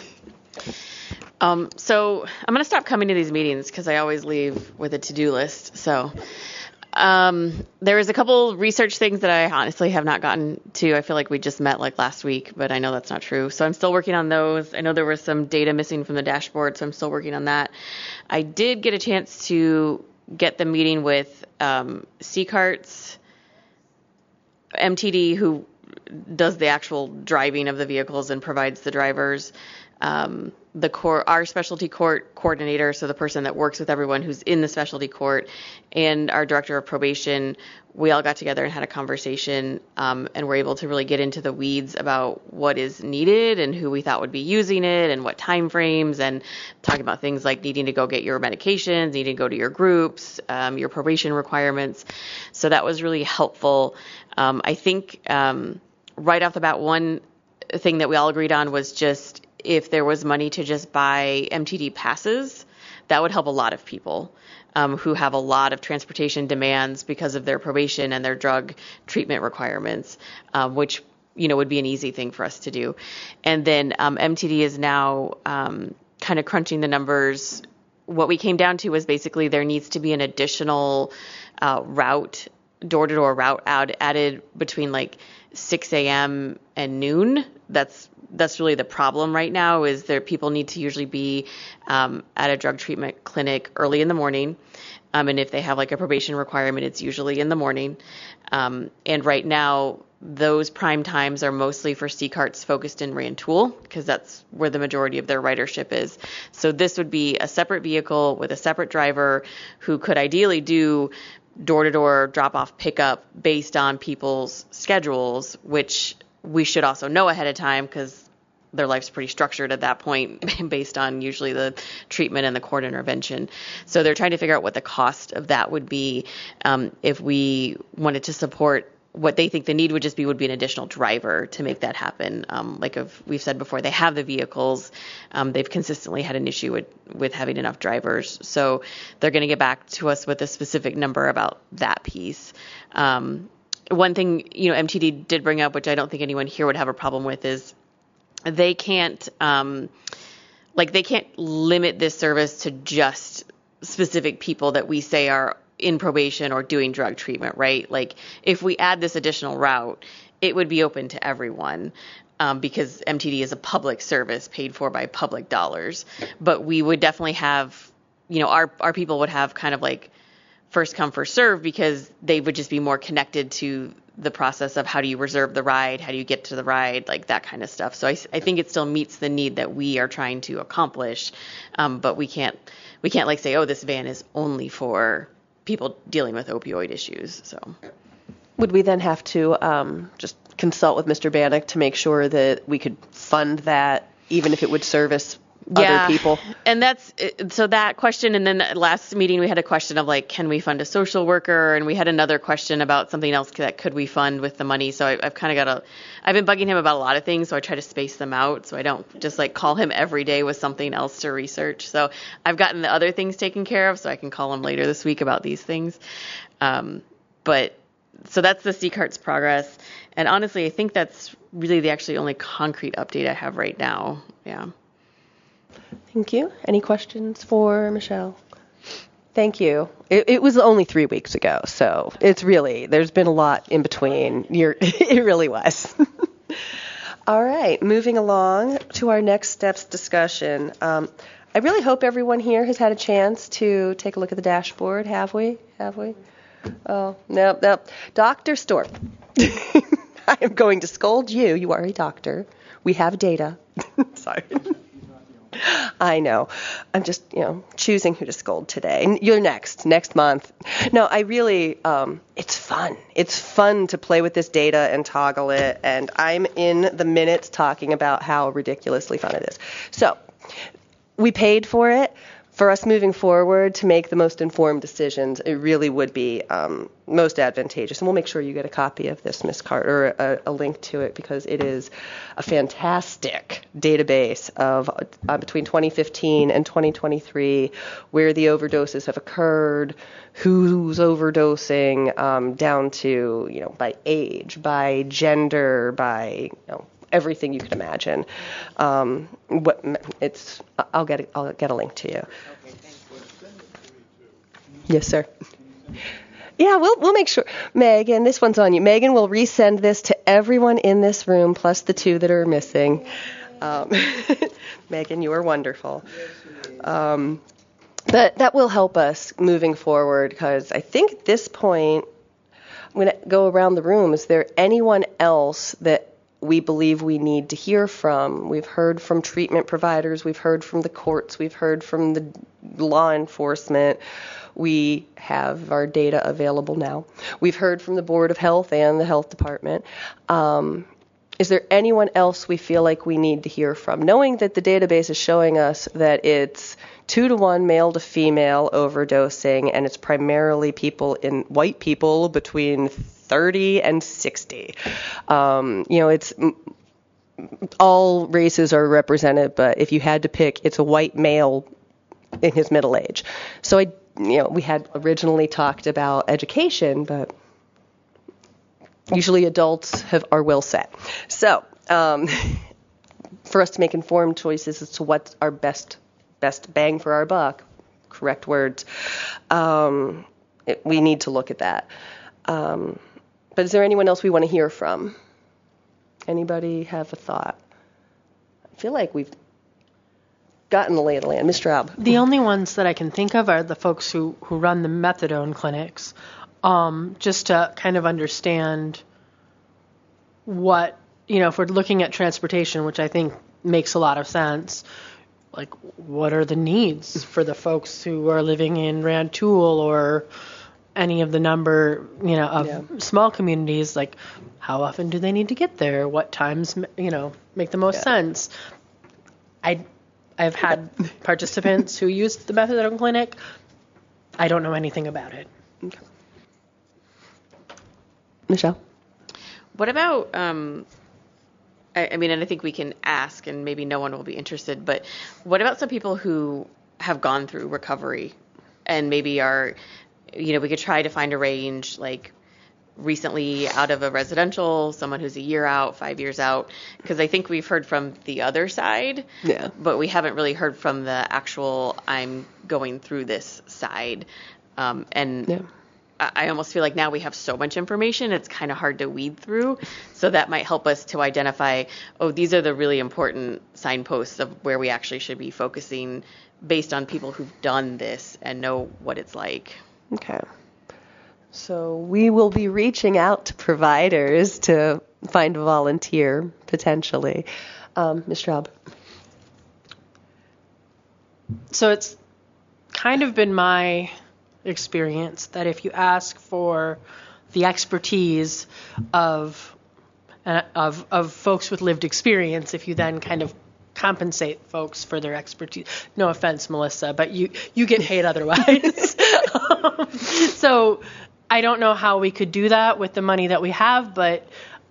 Um, so I'm going to stop coming to these meetings because I always leave with a to-do list. So um, there is a couple research things that I honestly have not gotten to. I feel like we just met like last week, but I know that's not true. So I'm still working on those. I know there was some data missing from the dashboard, so I'm still working on that. I did get a chance to get the meeting with um, C CART's M T D, who does the actual driving of the vehicles and provides the drivers. Um, the core, our specialty court coordinator, so the person that works with everyone who's in the specialty court, and our director of probation, we all got together and had a conversation, um, and were able to really get into the weeds about what is needed and who we thought would be using it and what time frames, and talking about things like needing to go get your medications, needing to go to your groups, um, your probation requirements. So that was really helpful. Um, I think um, right off the bat, one thing that we all agreed on was just if there was money to just buy M T D passes, that would help a lot of people um, who have a lot of transportation demands because of their probation and their drug treatment requirements, um, which, you know, would be an easy thing for us to do. And then um, M T D is now um, kind of crunching the numbers. What we came down to was basically there needs to be an additional uh, route, door-to-door route add, added between like six a.m. and noon. That's that's really the problem right now, is there people need to usually be um, at a drug treatment clinic early in the morning. Um, and if they have like a probation requirement, it's usually in the morning. Um, and right now, those prime times are mostly for C CARTs focused in Rantoul, because that's where the majority of their ridership is. So this would be a separate vehicle with a separate driver who could ideally do door-to-door drop-off pickup based on people's schedules, which we should also know ahead of time, because their life's pretty structured at that point based on usually the treatment and the court intervention. So they're trying to figure out what the cost of that would be um, if we wanted to support what they think the need would just be would be an additional driver to make that happen. Um, like if we've said before, they have the vehicles. Um, they've consistently had an issue with, with having enough drivers. So they're going to get back to us with a specific number about that piece. Um, one thing, you know, M T D did bring up, which I don't think anyone here would have a problem with, is they can't, um, like they can't limit this service to just specific people that we say are in probation or doing drug treatment, right? Like if we add this additional route, it would be open to everyone um, because M T D is a public service paid for by public dollars. But we would definitely have, you know, our, our people would have kind of like first come, first serve because they would just be more connected to the process of how do you reserve the ride, how do you get to the ride, like that kind of stuff. So I, I think it still meets the need that we are trying to accomplish, um, but we can't we can't like say, oh, this van is only for people dealing with opioid issues. So
Would we then have to um, just consult with Mister Bannock to make sure that we could fund that, even if it would service
yeah.
other people?
And that's so that question. And then last meeting we had a question of like, can we fund a social worker? And we had another question about something else that could we fund with the money. So I, I've kind of got a, I've been bugging him about a lot of things. So I try to space them out so I don't just like call him every day with something else to research. So I've gotten the other things taken care of so I can call him later this week about these things. Um, but so that's the C CART's progress. And honestly, I think that's really the actually only concrete update I have right now. Yeah.
Thank you. Any questions for Michelle? Thank you. It, it was only three weeks ago, so it's really, there's been a lot in between. You're, it really was. All right, moving along to our next steps discussion. Um, I really hope everyone here has had a chance to take a look at the dashboard. Have we? Have we? Oh, no, no. Doctor Storp, I am going to scold you. You are a doctor. We have data. Sorry. I know. I'm just, you know, choosing who to scold today. And you're next, next month. No, I really, um, it's fun. It's fun to play with this data and toggle it. And I'm in the minutes talking about how ridiculously fun it is. So we paid for it. For us moving forward to make the most informed decisions, it really would be um, most advantageous. And we'll make sure you get a copy of this, Miz Carter, a, a link to it, because it is a fantastic database of uh, between twenty fifteen and twenty twenty-three, where the overdoses have occurred, who's overdosing, um, down to, you know, by age, by gender, by, you know, everything you could imagine. Um, what it's, I'll get, a, I'll get a link to you.
Okay, thanks.
Yes, sir. Yeah, we'll we'll make sure. Megan, this one's on you. Megan will resend this to everyone in this room, plus the two that are missing. Um, Megan, you are wonderful. Um, but that will help us moving forward, because I think at this point, I'm going to go around the room. Is there anyone else that we believe we need to hear from? We've heard from treatment providers, we've heard from the courts, we've heard from the law enforcement. We have our data available now. We've heard from the Board of Health and the Health Department. Um, is there anyone else we feel like we need to hear from? Knowing that the database is showing us that it's two to one male to female overdosing, and it's primarily people in white people between thirty and sixty. Um, you know, it's all races are represented, but if you had to pick, it's a white male in his middle age. So I, you know, we had originally talked about education, but usually adults have are well set. So um, for us to make informed choices as to what's our best best bang for our buck, correct words, um, it, we need to look at that. Um, But is there anyone else we want to hear from? Anybody have a thought? I feel like we've gotten the lay of the land. Miz Straub.
The only ones that I can think of are the folks who, who run the methadone clinics, um, just to kind of understand what, you know, if we're looking at transportation, which I think makes a lot of sense, like what are the needs for the folks who are living in Rantoul or any of the number, you know, of
Yeah.
small communities, like how often do they need to get there? What times, you know, make the most
Yeah.
sense? I, I've had participants who used the methadone clinic. I don't know anything about it.
Michelle?
What about, um, I, I mean, and I think we can ask, and maybe no one will be interested, but what about some people who have gone through recovery and maybe are, you know, we could try to find a range, like recently out of a residential, someone who's a year out, five years out, because I think we've heard from the other side,
Yeah.
but we haven't really heard from the actual I'm going through this side. Um, and
Yeah.
I I almost feel like now we have so much information, it's kind of hard to weed through. So that might help us to identify, oh, these are the really important signposts of where we actually should be focusing based on people who've done this and know what it's like.
Okay. So we will be reaching out to providers to find a volunteer, potentially. Um, Miz Straub?
So it's kind of been my experience that if you ask for the expertise of uh, of of folks with lived experience, if you then kind of compensate folks for their expertise. No offense, Melissa, but you you get paid otherwise. um, so I don't know how we could do that with the money that we have, but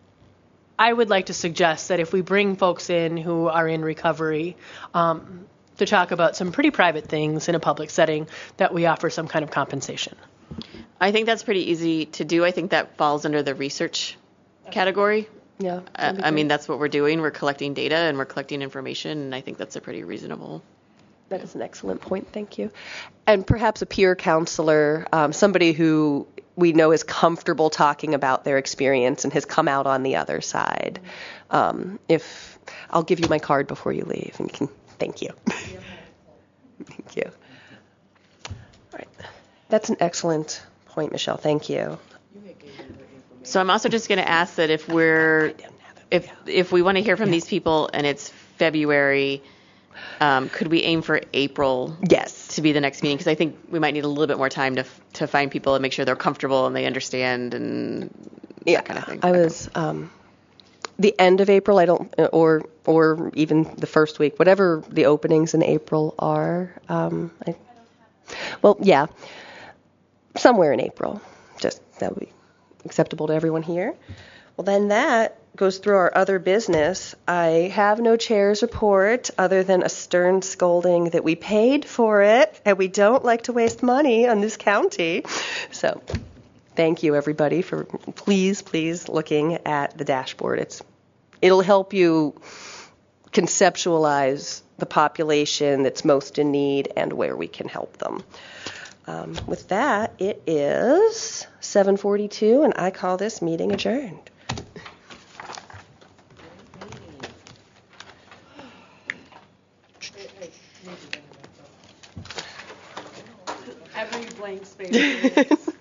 I would like to suggest that if we bring folks in who are in recovery, um, to talk about some pretty private things in a public setting, that we offer some kind of compensation.
I think that's pretty easy to do. I think that falls under the research category.
Yeah.
Uh, I mean, that's what we're doing. We're collecting data and we're collecting information, and I think that's a pretty reasonable.
That is an excellent point. Thank you. And perhaps a peer counselor, um, somebody who we know is comfortable talking about their experience and has come out on the other side. Um, if I'll give you my card before you leave, and you can. Thank you. Thank you. All right. That's an excellent point, Michelle. Thank you.
So I'm also just going to ask that if we're, if if we want to hear from these people and it's February, um, could we aim for April?
Yes.
To be the next meeting, because I think we might need a little bit more time to to find people and make sure they're comfortable and they understand and
Yeah.
that kind of thing.
I was um, the end of April. I don't, or or even the first week, whatever the openings in April are. Um, I, well, yeah, somewhere in April. Just that would be acceptable to everyone here. Well, then that goes through our other business. I have no chair's report other than a stern scolding that we paid for it and we don't like to waste money on this county. So thank you, everybody, for please, please looking at the dashboard. It's it'll help you conceptualize the population that's most in need and where we can help them. Um, with that, it is seven forty-two, and I call this meeting adjourned.
Every blank space.